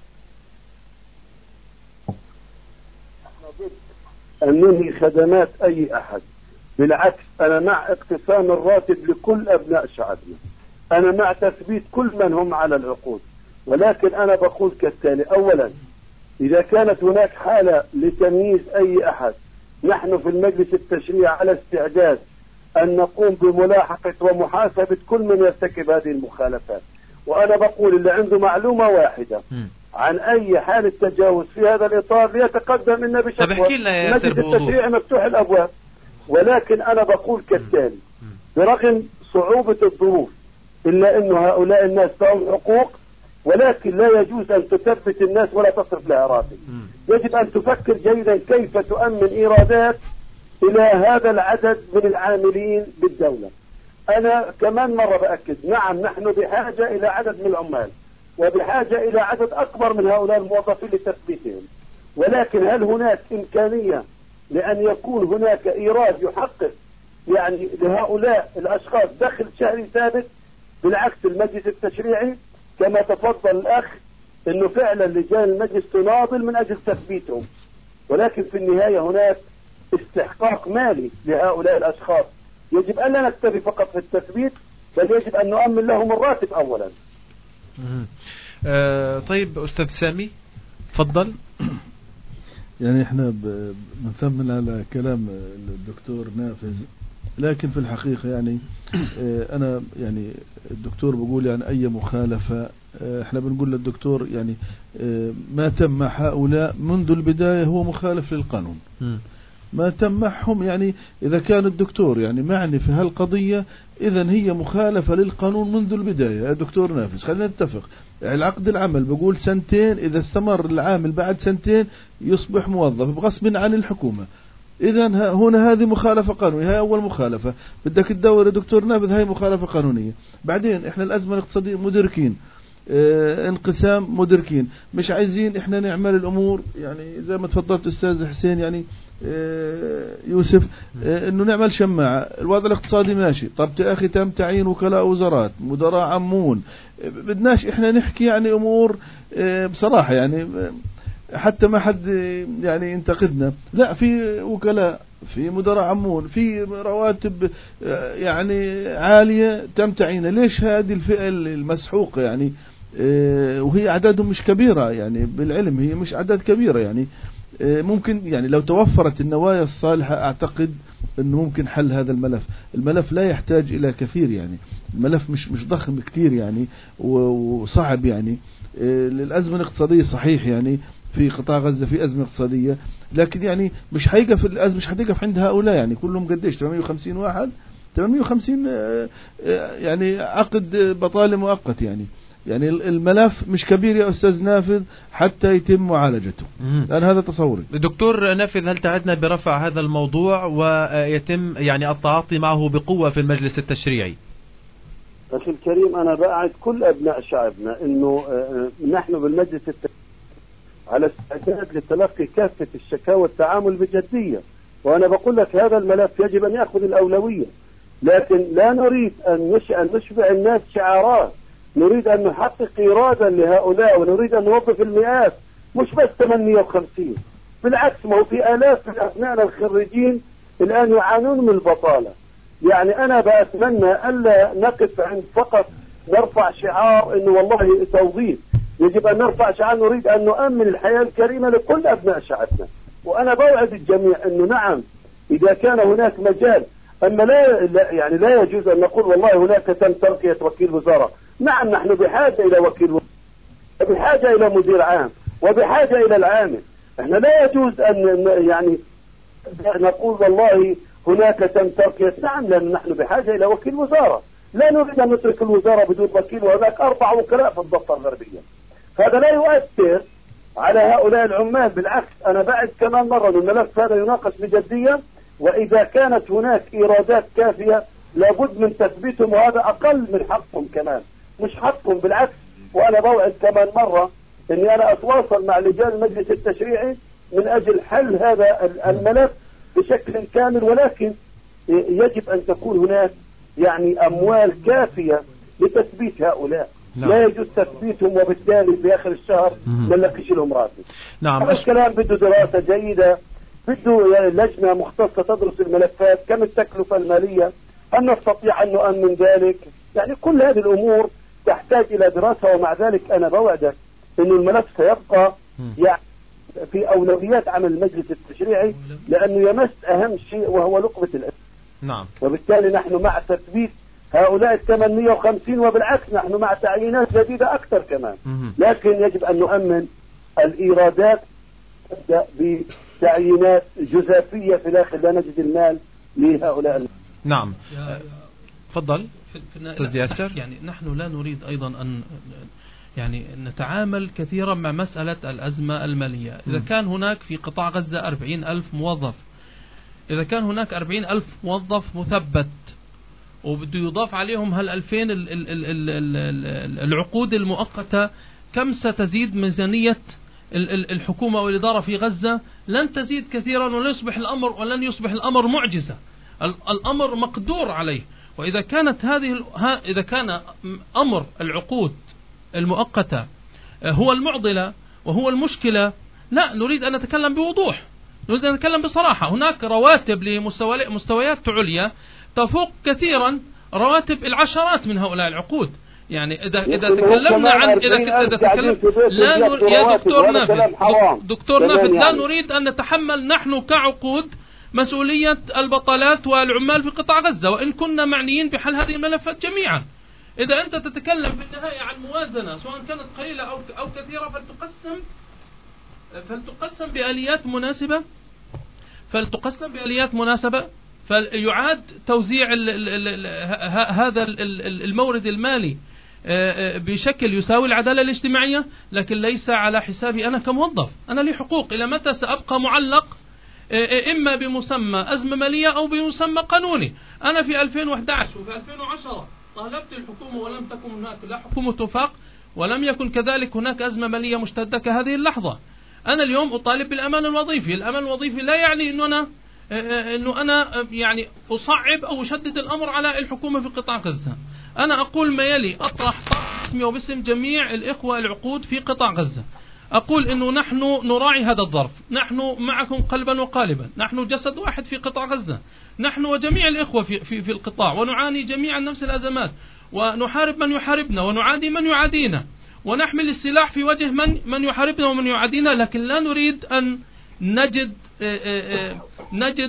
أن ننهي خدمات أي أحد، بالعكس أنا مع اقتسام الراتب لكل أبناء شعبنا، أنا مع تثبيت كل من هم على العقود، ولكن أنا بقول كالتالي: أولا إذا كانت هناك حالة لتمييز أي أحد، نحن في المجلس التشريعي على استعداد أن نقوم بملاحقة ومحاسبة كل من يرتكب هذه المخالفات. وأنا بقول اللي عنده معلومة واحدة عن أي حالة تجاوز في هذا الإطار ليتقدم لنا بشكوى. المجلس التشريعي مفتوح الأبواب. ولكن أنا بقول كالتالي: برغم صعوبة الظروف إلا أن هؤلاء الناس لهم حقوق، ولكن لا يجوز أن تثبت الناس ولا تصرف لها راتب. يجب أن تفكر جيدا كيف تؤمن إيرادات إلى هذا العدد من العاملين بالدولة. أنا كمان مرة بأكد: نعم نحن بحاجة إلى عدد من العمال وبحاجة إلى عدد أكبر من هؤلاء الموظفين لتثبيتهم، ولكن هل هناك إمكانية لأن يكون هناك إيراد يحقق يعني لهؤلاء الأشخاص دخل شهري ثابت؟ بالعكس، المجلس التشريعي كما تفضل الأخ أنه فعلا لجان المجلس تناضل من أجل تثبيتهم، ولكن في النهاية هناك استحقاق مالي لهؤلاء الأشخاص. يجب أن لا نكتفي فقط في التثبيت، بل يجب أن نؤمن لهم الراتب أولا. آه طيب أستاذ سامي تفضل. يعني احنا بنثمن على كلام الدكتور نافذ، لكن في الحقيقة يعني أنا يعني الدكتور بقول يعني أي مخالفة، احنا بنقول للدكتور يعني ما تم هؤلاء منذ البداية هو مخالف للقانون. ما تمحهم يعني إذا كان الدكتور يعني معني في هالقضية إذن هي مخالفة للقانون منذ البداية. يا دكتور نافذ خلينا نتفق، العقد العمل بقول سنتين، إذا استمر العامل بعد سنتين يصبح موظف بغصب عن الحكومة. إذن هنا هذه مخالفة قانونية، هاي أول مخالفة. بدك تدور يا دكتور نافذ، هاي مخالفة قانونية. بعدين إحنا الأزمة الاقتصادية مدركين، اه انقسام مدركين، مش عايزين احنا نعمل الامور يعني زي ما تفضلت استاذ حسين يعني اه يوسف اه انه نعمل شماعة. الوضع الاقتصادي ماشي، طب يا اخي تم تعيين وكلاء وزارات مدراء عمون، بدناش احنا نحكي يعني امور اه بصراحة يعني حتى ما حد يعني ينتقدنا، لا في وكلاء، في مدراء عمون، في رواتب يعني عالية تم تعيينها. ليش هذه الفئة المسحوقة يعني وهي أعدادهم مش كبيرة يعني بالعلم هي مش أعداد كبيرة يعني ممكن يعني لو توفرت النوايا الصالحة أعتقد أنه ممكن حل هذا الملف. الملف لا يحتاج إلى كثير يعني، الملف مش مش ضخم كتير يعني وصعب يعني. الأزمة الاقتصادية صحيح يعني في قطاع غزة في أزمة اقتصادية، لكن يعني مش هيقف الأزمة مش هتقف عند هؤلاء يعني كلهم قديش ثمانمئة وخمسين واحد ثمانمئة وخمسين يعني عقد بطالة مؤقت يعني يعني الملف مش كبير يا أستاذ نافذ حتى يتم معالجته. أنا هذا تصوري. دكتور نافذ، هل تعدنا برفع هذا الموضوع ويتم يعني التعاطي معه بقوة في المجلس التشريعي؟ أخي الكريم، أنا بأعد كل أبناء شعبنا أنه نحن بالمجلس التشريعي على استعداد لتلقي كافة الشكاوى والتعامل بجدية، وأنا بقول لك هذا الملف يجب أن يأخذ الأولوية، لكن لا نريد أن نشبع الناس شعارات، نريد أن نحقق إرادة لهؤلاء ونريد أن نوظف المئات مش بس ثمانمئة وخمسين. بالعكس، ما هو في آلاف من أبنائنا الخريجين الآن يعانون من البطالة. يعني أنا بأتمنى ألا نقف عند فقط نرفع شعار إنه والله توظيف، يجب أن نرفع شعار نريد أن نؤمن الحياة الكريمة لكل أبناء شعبنا. وأنا بوعد الجميع أنه نعم إذا كان هناك مجال، أما لا, لا يعني لا يجوز أن نقول والله هناك تم ترقية وكيل وزارة. نعم نحن بحاجة إلى وكيل وزارة، بحاجة إلى مدير عام، وبحاجة إلى العامل. احنا لا يجوز أن يعني نقول والله هناك تم ترقية. نعم لأن نحن بحاجة إلى وكيل وزارة، لا نريد أن نترك الوزارة بدون وكيل وهناك أربع وكلاء في الضفة الغربية. هذا لا يؤثر على هؤلاء العمال، بالعكس أنا بعد كمان مرة الملف هذا يناقش بجدية، وإذا كانت هناك إيرادات كافية لابد من تثبيتهم، وهذا أقل من حقهم كمان مش حقهم بالعكس. وأنا بوعد كمان مرة أني أنا أتواصل مع لجان المجلس التشريعي من أجل حل هذا الملف بشكل كامل، ولكن يجب أن تكون هناك يعني أموال كافية لتثبيت هؤلاء. نعم. لا يجوز تثبيتهم وبالتالي في آخر الشهر ما نلاقيش لهم راتب. نعم. هذا الكلام بده دراسة جيدة، بده يعني لجنة مختصة تدرس الملفات، كم التكلفة المالية، هل نستطيع أن نؤمن ذلك. يعني كل هذه الأمور تحتاج إلى دراسة، ومع ذلك أنا بوعدك أن الملف سيبقى يعني في أولويات عمل المجلس التشريعي، لأنه يمس أهم شيء وهو لقمة الأسر. نعم. وبالتالي نحن مع تثبيت هؤلاء ثمانمئة وخمسين، وبالعكس نحن مع تعيينات جديدة أكثر كمان. لكن يجب أن نؤمن الإيرادات، تبدأ بتعيينات جزافية في الآخر لا نجد المال لهؤلاء. نعم. تفضل أستاذ ياسر. يعني نحن لا نريد أيضا أن يعني نتعامل كثيرا مع مسألة الأزمة المالية. إذا كان هناك في قطاع غزة أربعين ألف موظف، إذا كان هناك أربعين ألف موظف مثبت وبده يضاف عليهم هالألفين العقود المؤقتة، كم ستزيد ميزانية الحكومة والإدارة في غزة؟ لن تزيد كثيرا، ولن يصبح الأمر ولن يصبح الأمر معجزة. الأمر مقدور عليه. وإذا كانت هذه إذا كان أمر العقود المؤقتة هو المعضلة وهو المشكلة، لا نريد أن نتكلم بوضوح، نريد أن نتكلم بصراحة. هناك رواتب لمستويات عليا تفوق كثيرا رواتب العشرات من هؤلاء العقود. يعني إذا إذا تكلمنا عن إذا إذا تكلم لا نر... يا دكتور نافذ دكتور نافذ لا نريد أن نتحمل نحن كعقود مسؤولية البطالات والعمال في قطاع غزة، وإن كنا معنيين بحل هذه الملفات جميعا. إذا أنت تتكلم في النهاية عن موازنة سواء كانت قليلة أو أو كثيرة، فلتقسم فلتقسم بآليات مناسبة فلتقسم بآليات مناسبة فيعاد توزيع ال ال ال هذا المورد المالي بشكل يساوي العدالة الاجتماعية، لكن ليس على حسابي أنا كموظف. أنا لي حقوق، إلى متى سأبقى معلق إما بمسمى أزمة مالية أو بمسمى قانوني؟ أنا في ألفين وأحد عشر وفي ألفين وعشرة طالبت الحكومة ولم تكن هناك لا حكومة وفاق ولم يكن كذلك هناك أزمة مالية مشتدة كهذه اللحظة. أنا اليوم أطالب بالأمان الوظيفي. الأمان الوظيفي لا يعني أنه أنا أنه أنا يعني أصعب أو أشدد الأمر على الحكومة في قطاع غزة. أنا أقول ما يلي، أطرح باسمي وباسم جميع الإخوة العقود في قطاع غزة، أقول أنه نحن نراعي هذا الظرف، نحن معكم قلبا وقالبا، نحن جسد واحد في قطاع غزة، نحن وجميع الإخوة في, في, في القطاع، ونعاني جميعا نفس الأزمات، ونحارب من يحاربنا ونعادي من يعادينا، ونحمل السلاح في وجه من من يحاربنا ومن يعادينا، لكن لا نريد أن نجد نجد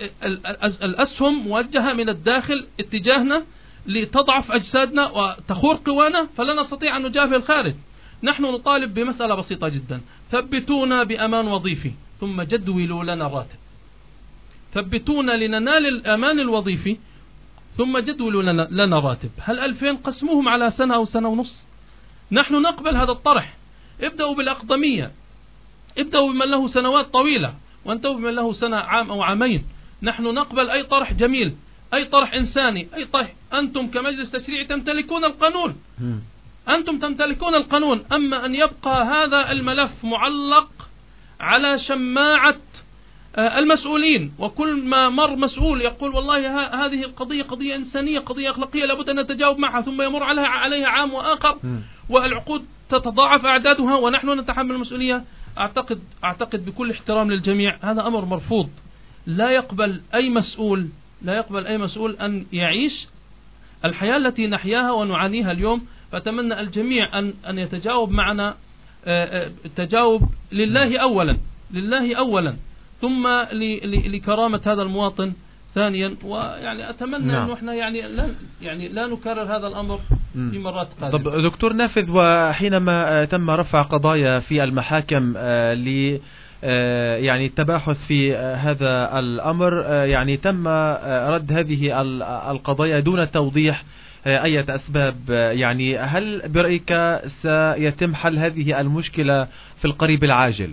الأسهم موجهة من الداخل اتجاهنا لتضعف أجسادنا وتخور قوانا، فلا نستطيع أن نجابه الخارج. نحن نطالب بمسألة بسيطة جدا، ثبتونا بأمان وظيفي ثم جدولوا لنا الراتب. ثبتونا لننال الأمان الوظيفي ثم جدولوا لنا, لنا راتب. هل ألفين قسموهم على سنة أو سنة ونص؟ نحن نقبل هذا الطرح. ابدأوا بالأقدمية، ابدأوا بمن له سنوات طويلة وانتهوا بمن له سنة عام أو عامين. نحن نقبل أي طرح جميل، أي طرح إنساني، أي طرح. أنتم كمجلس تشريعي تمتلكون القانون، أنتم تمتلكون القانون. أما أن يبقى هذا الملف معلق على شماعة المسؤولين، وكل ما مر مسؤول يقول والله هذه القضية قضية إنسانية، قضية أخلاقية لابد أن نتجاوب معها، ثم يمر عليها عليها عام وآخر والعقود تتضاعف أعدادها ونحن نتحمل المسؤولية. أعتقد أعتقد بكل احترام للجميع هذا أمر مرفوض. لا يقبل أي مسؤول لا يقبل أي مسؤول أن يعيش الحياة التي نحياها ونعانيها اليوم. فأتمنى الجميع أن أن يتجاوب معنا التجاوب لله أولا، لله أولا، ثم لكرامة هذا المواطن ثانيا. ويعني أتمنى نعم. أنه احنا يعني لا يعني لا نكرر هذا الأمر في مرات قادمة. طب دكتور نافذ، وحينما تم رفع قضايا في المحاكم ل يعني التباحث في هذا الأمر، يعني تم رد هذه القضايا دون توضيح أي أسباب، يعني هل برأيك سيتم حل هذه المشكلة في القريب العاجل؟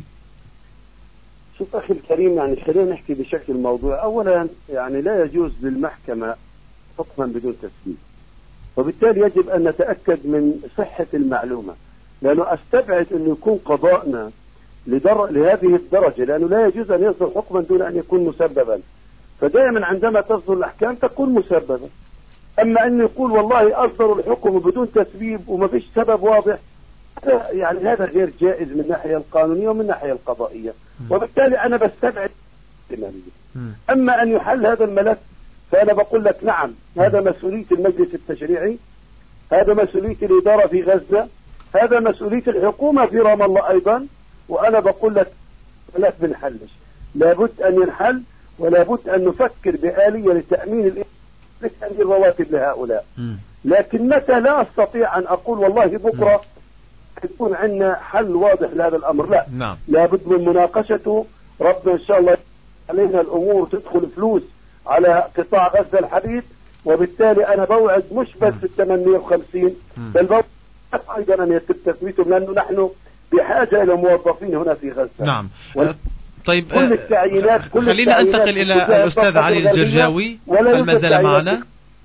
شوف أخي الكريم، يعني خلينا نحكي بشكل موضوع. أولا يعني لا يجوز للمحكمة حكما بدون تسليم، وبالتالي يجب أن نتأكد من صحة المعلومة، لأنه أستبعد أن يكون قضاءنا لدر... لهذه الدرجة، لأنه لا يجوز أن يصدر حكما دون أن يكون مسببا. فدائما عندما تصدر الأحكام تكون مسببا. أما أن يقول والله أصدروا الحكم بدون تسبيب وما فيش سبب واضح، يعني هذا غير جائز من الناحية القانونية ومن الناحية القضائية، وبالتالي أنا بستبعد. أما أن يحل هذا الملف فأنا بقول لك نعم، هذا مسؤولية المجلس التشريعي، هذا مسؤولية الإدارة في غزة، هذا مسؤولية الحكومة في رام الله أيضا. وأنا بقول لك لا بنحلش، لابد أن ينحل، ولابد أن نفكر بآلية لتأمين لتأمين الرواتب لهؤلاء. لكن متى لا أستطيع أن أقول والله بكرة يكون عندنا حل واضح لهذا الأمر، لا نعم. لابد من مناقشته. ربنا إن شاء الله علينا الأمور تدخل فلوس على قطاع غزة الحديث، وبالتالي أنا بوعد مش بس الثمانمئة وخمسين بل بوعد أيضا أن يتم تثبيتهم، لأنه نحن بحاجة إلى موظفين هنا في غزة. نعم. طيب كل التعيينات كل خلينا انتقل إلى الأستاذ علي الجرجاوي، هل ما زال معنا؟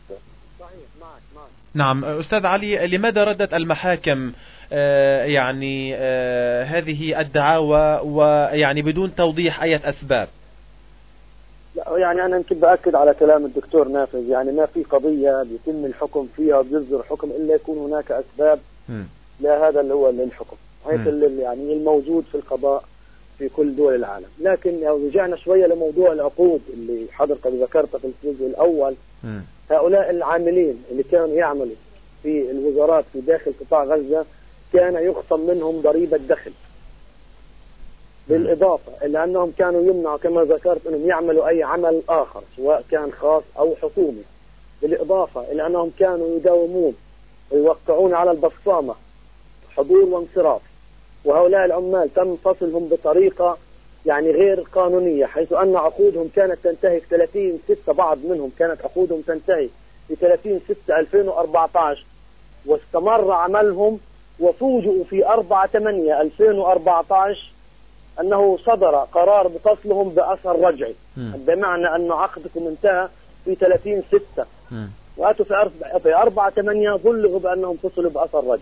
نعم أستاذ علي، لماذا ردت المحاكم آه يعني آه هذه الدعاوى ويعني بدون توضيح أي أسباب؟ لا يعني أنا يمكن بأكد على كلام الدكتور نافذ، يعني ما في قضية بيتم الحكم فيها وبيصدر حكم إلا يكون هناك أسباب م. لا هذا اللي هو الحكم، هيك اللي يعني الموجود في القضاء في كل دول العالم. لكن لو رجعنا شوية لموضوع العقود اللي حضرتك ذكرته في الجزء الأول، م. هؤلاء العاملين اللي كانوا يعملوا في الوزارات في داخل قطاع غزة كان يخصم منهم ضريبة دخل، بالإضافة إلى أنهم كانوا يمنعوا كما ذكرت أنهم يعملوا أي عمل آخر سواء كان خاص أو حكومي، بالإضافة إلى أنهم كانوا يداومون ويوقعون على البصامة حضور وانصراف. وهؤلاء العمال تم فصلهم بطريقة يعني غير قانونية، حيث أن عقودهم كانت تنتهي في ثلاثين ستة، بعض منهم كانت عقودهم تنتهي في ثلاثين ستة ألفين وأربعة عشر، واستمر عملهم، وفوجئوا في أربعة ثمانية ألفين وأربعة عشر أنه صدر قرار بفصلهم بأثر رجعي، بمعنى أن عقدكم انتهى في ثلاثين ستة، وأتوا في أربعة ثمانية بلغوا بأنهم فصلوا بأثر رجعي.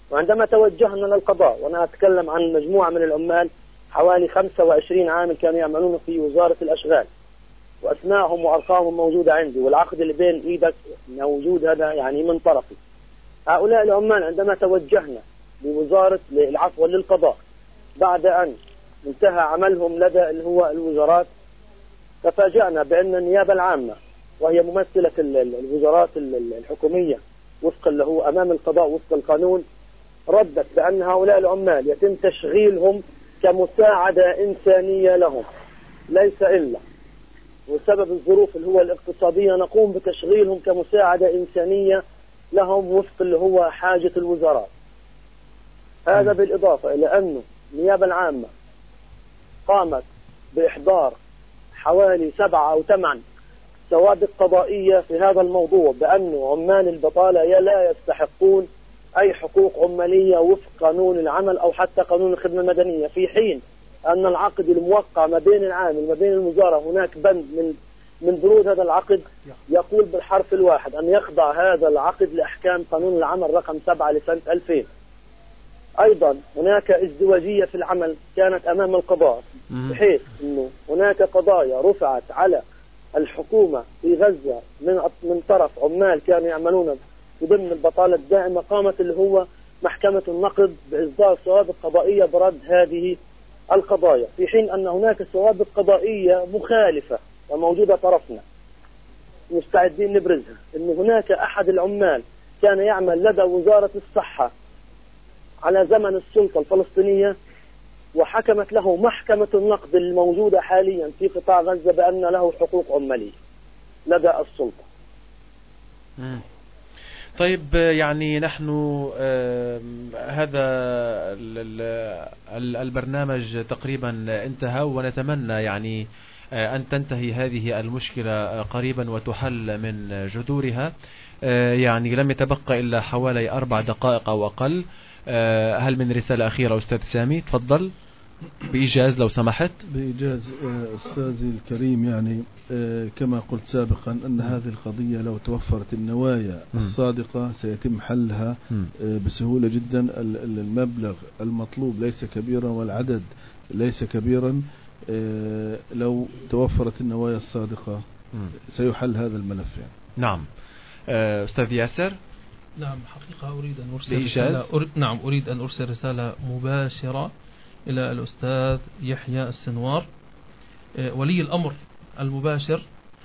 وعندما توجهنا للقضاء، وأنا أتكلم عن مجموعة من العمال حوالي خمسة وعشرين عامل كانوا يعملون في وزارة الأشغال، وأسمائهم وأرقامهم موجودة عندي، والعقد اللي بين إيدك موجود هذا يعني من طرفي. هؤلاء العمال عندما توجهنا لوزارة العفو للقضاء بعد أن انتهى عملهم لدى اللي هو الوزارات، تفاجأنا بأن النيابة العامة وهي ممثلة الوزارات الحكومية وفقا له أمام القضاء وفق القانون، ردت بأن هؤلاء العمال يتم تشغيلهم كمساعدة إنسانية لهم، ليس إلا وسبب الظروف اللي هو الاقتصادية نقوم بتشغيلهم كمساعدة إنسانية لهم وفق اللي هو حاجة الوزارات. هذا بالإضافة إلى أنه النيابة العامة قامت بإحضار حوالي سبعة أو ثمان سوابق قضائية في هذا الموضوع، بأن عمال البطالة لا يستحقون أي حقوق عمالية وفق قانون العمل أو حتى قانون الخدمة المدنية، في حين أن العقد الموقع ما بين العامل ما بين الوزارة هناك بند من من بنود هذا العقد يقول بالحرف الواحد أن يخضع هذا العقد لأحكام قانون العمل رقم سبعة لسنة ألفين. أيضا هناك ازدواجية في العمل كانت أمام القضاء، بحيث أنه هناك قضايا رفعت على الحكومة في غزة من من طرف عمال كانوا يعملون في ضمن البطالة الدائمة، قامت اللي هو محكمة النقد بإصدار سوابق قضائية برد هذه القضايا، في حين أن هناك سوابق قضائية مخالفة وموجودة طرفنا مستعدين نبرزها. أن هناك أحد العمال كان يعمل لدى وزارة الصحة على زمن السلطة الفلسطينية، وحكمت له محكمة النقد الموجودة حاليا في قطاع غزة بأن له حقوق عمالية لدى السلطة. مم. طيب يعني نحن هذا البرنامج تقريبا انتهى، ونتمنى يعني أن تنتهي هذه المشكلة قريبا وتحل من جذورها. يعني لم يتبقى إلا حوالي أربع دقائق أو أقل. هل من رسالة أخيرة أستاذ سامي؟ تفضل بإيجاز لو سمحت. بإيجاز أستاذي الكريم، يعني كما قلت سابقا أن هذه القضية لو توفرت النوايا الصادقة سيتم حلها بسهولة جدا. المبلغ المطلوب ليس كبيرا والعدد ليس كبيرا، لو توفرت النوايا الصادقة سيحل هذا الملف يعني. نعم. أستاذ ياسر. نعم، حقيقة أريد أن أرسل رسالة أريد نعم أريد أن أرسل رسالة مباشرة إلى الأستاذ يحيى السنوار ولي الأمر المباشر.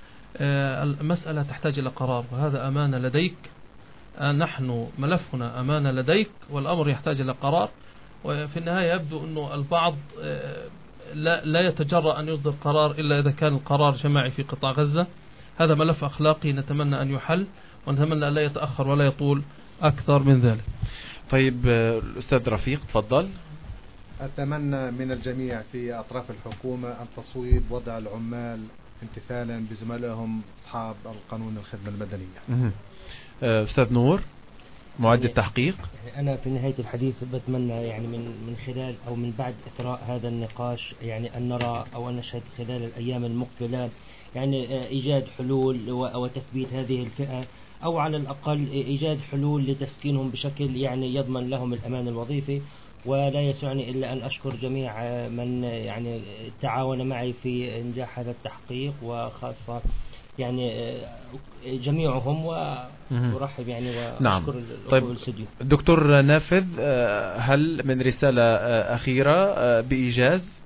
المسألة تحتاج إلى قرار، وهذا أمانة لديك، نحن ملفنا أمانة لديك، والأمر يحتاج إلى قرار. وفي النهاية يبدو أنه البعض لا, لا يتجرأ أن يصدر قرار إلا إذا كان القرار جماعي في قطاع غزة. هذا ملف أخلاقي نتمنى أن يحل، ونتمنى أن لا يتأخر ولا يطول أكثر من ذلك. طيب الأستاذ رفيق تفضل. أتمنى من الجميع في أطراف الحكومة أن تصويب وضع العمال امتثالا بزملائهم أصحاب القانون الخدمة المدنية. أستاذ نور معد التحقيق. يعني أنا في نهاية الحديث بتمنى يعني من من خلال أو من بعد إثراء هذا النقاش يعني أن نرى أو أن نشهد خلال الأيام المقبلة يعني إيجاد حلول وتثبيت هذه الفئة، أو على الأقل إيجاد حلول لتسكينهم بشكل يعني يضمن لهم الأمان الوظيفي. ولا يسعني إلا أن أشكر جميع من يعني تعاون معي في إنجاح هذا التحقيق، وخاصة يعني جميعهم، وأرحب يعني وأشكر. نعم. طيب الاستوديو. دكتور نافذ، هل من رسالة أخيرة بإيجاز؟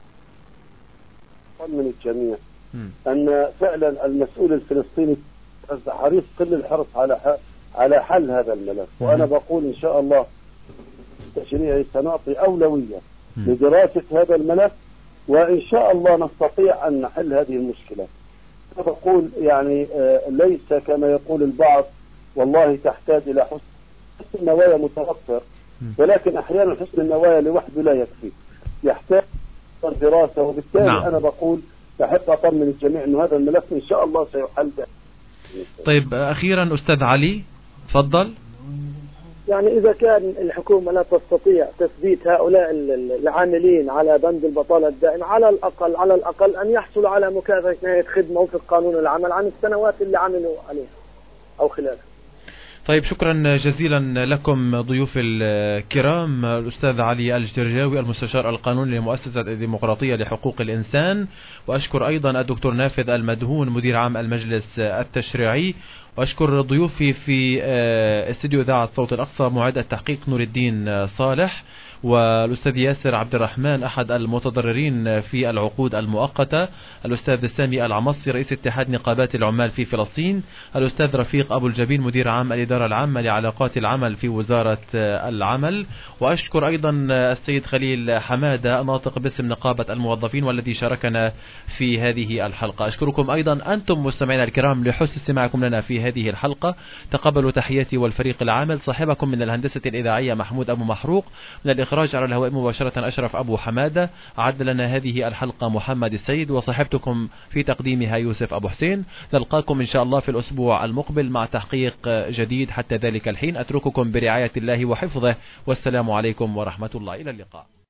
من الجميع أن فعلا المسؤول الفلسطيني حريص كل الحرص على على حل هذا الملف، وأنا بقول إن شاء الله التشريعي سنعطي أولوية لدراسة هذا الملف، وإن شاء الله نستطيع أن نحل هذه المشكلة. أنا بقول يعني ليس كما يقول البعض والله تحتاج إلى حسن حسن النوايا متوفر، ولكن أحيانا حسن النوايا لوحده لا يكفي، يحتاج دراسة. وبالتالي نعم. أنا بقول أحب أطمن الجميع أن هذا الملف إن شاء الله سيحل. طيب أخيرا أستاذ علي تفضل. يعني إذا كان الحكومة لا تستطيع تثبيت هؤلاء العاملين على بند البطالة الدائمة، على الأقل على الأقل أن يحصلوا على مكافأة نهاية خدمة وفق قانون العمل عن السنوات اللي عملوا عليها أو خلالها. طيب شكرا جزيلا لكم ضيوف الكرام، الأستاذ علي الجرجاوي المستشار القانوني لمؤسسة الديمقراطية لحقوق الإنسان، وأشكر أيضا الدكتور نافذ المدهون مدير عام المجلس التشريعي، وأشكر ضيوفي في استديو إذاعة صوت الأقصى معد التحقيق نور الدين صالح، والأستاذ ياسر عبد الرحمن أحد المتضررين في العقود المؤقتة، الأستاذ سامي العمصي رئيس اتحاد نقابات العمال في فلسطين، الأستاذ رفيق أبو الجبين مدير عام الإدارة العامة لعلاقات العمل في وزارة العمل، وأشكر أيضا السيد خليل حمادة ناطق باسم نقابة الموظفين والذي شاركنا في هذه الحلقة. أشكركم أيضا أنتم مستمعينا الكرام لحسن استماعكم لنا في هذه الحلقة. تقبلوا تحياتي والفريق العامل، صاحبكم من الهندسة الإذاعية محمود أبو محروق، من الإخراج على الهواء مباشرة أشرف أبو حمادة، أعد لنا هذه الحلقة محمد السيد، وصاحبتكم في تقديمها يوسف أبو حسين. نلقاكم إن شاء الله في الأسبوع المقبل مع تحقيق جديد. حتى ذلك الحين أترككم برعاية الله وحفظه، والسلام عليكم ورحمة الله، إلى اللقاء.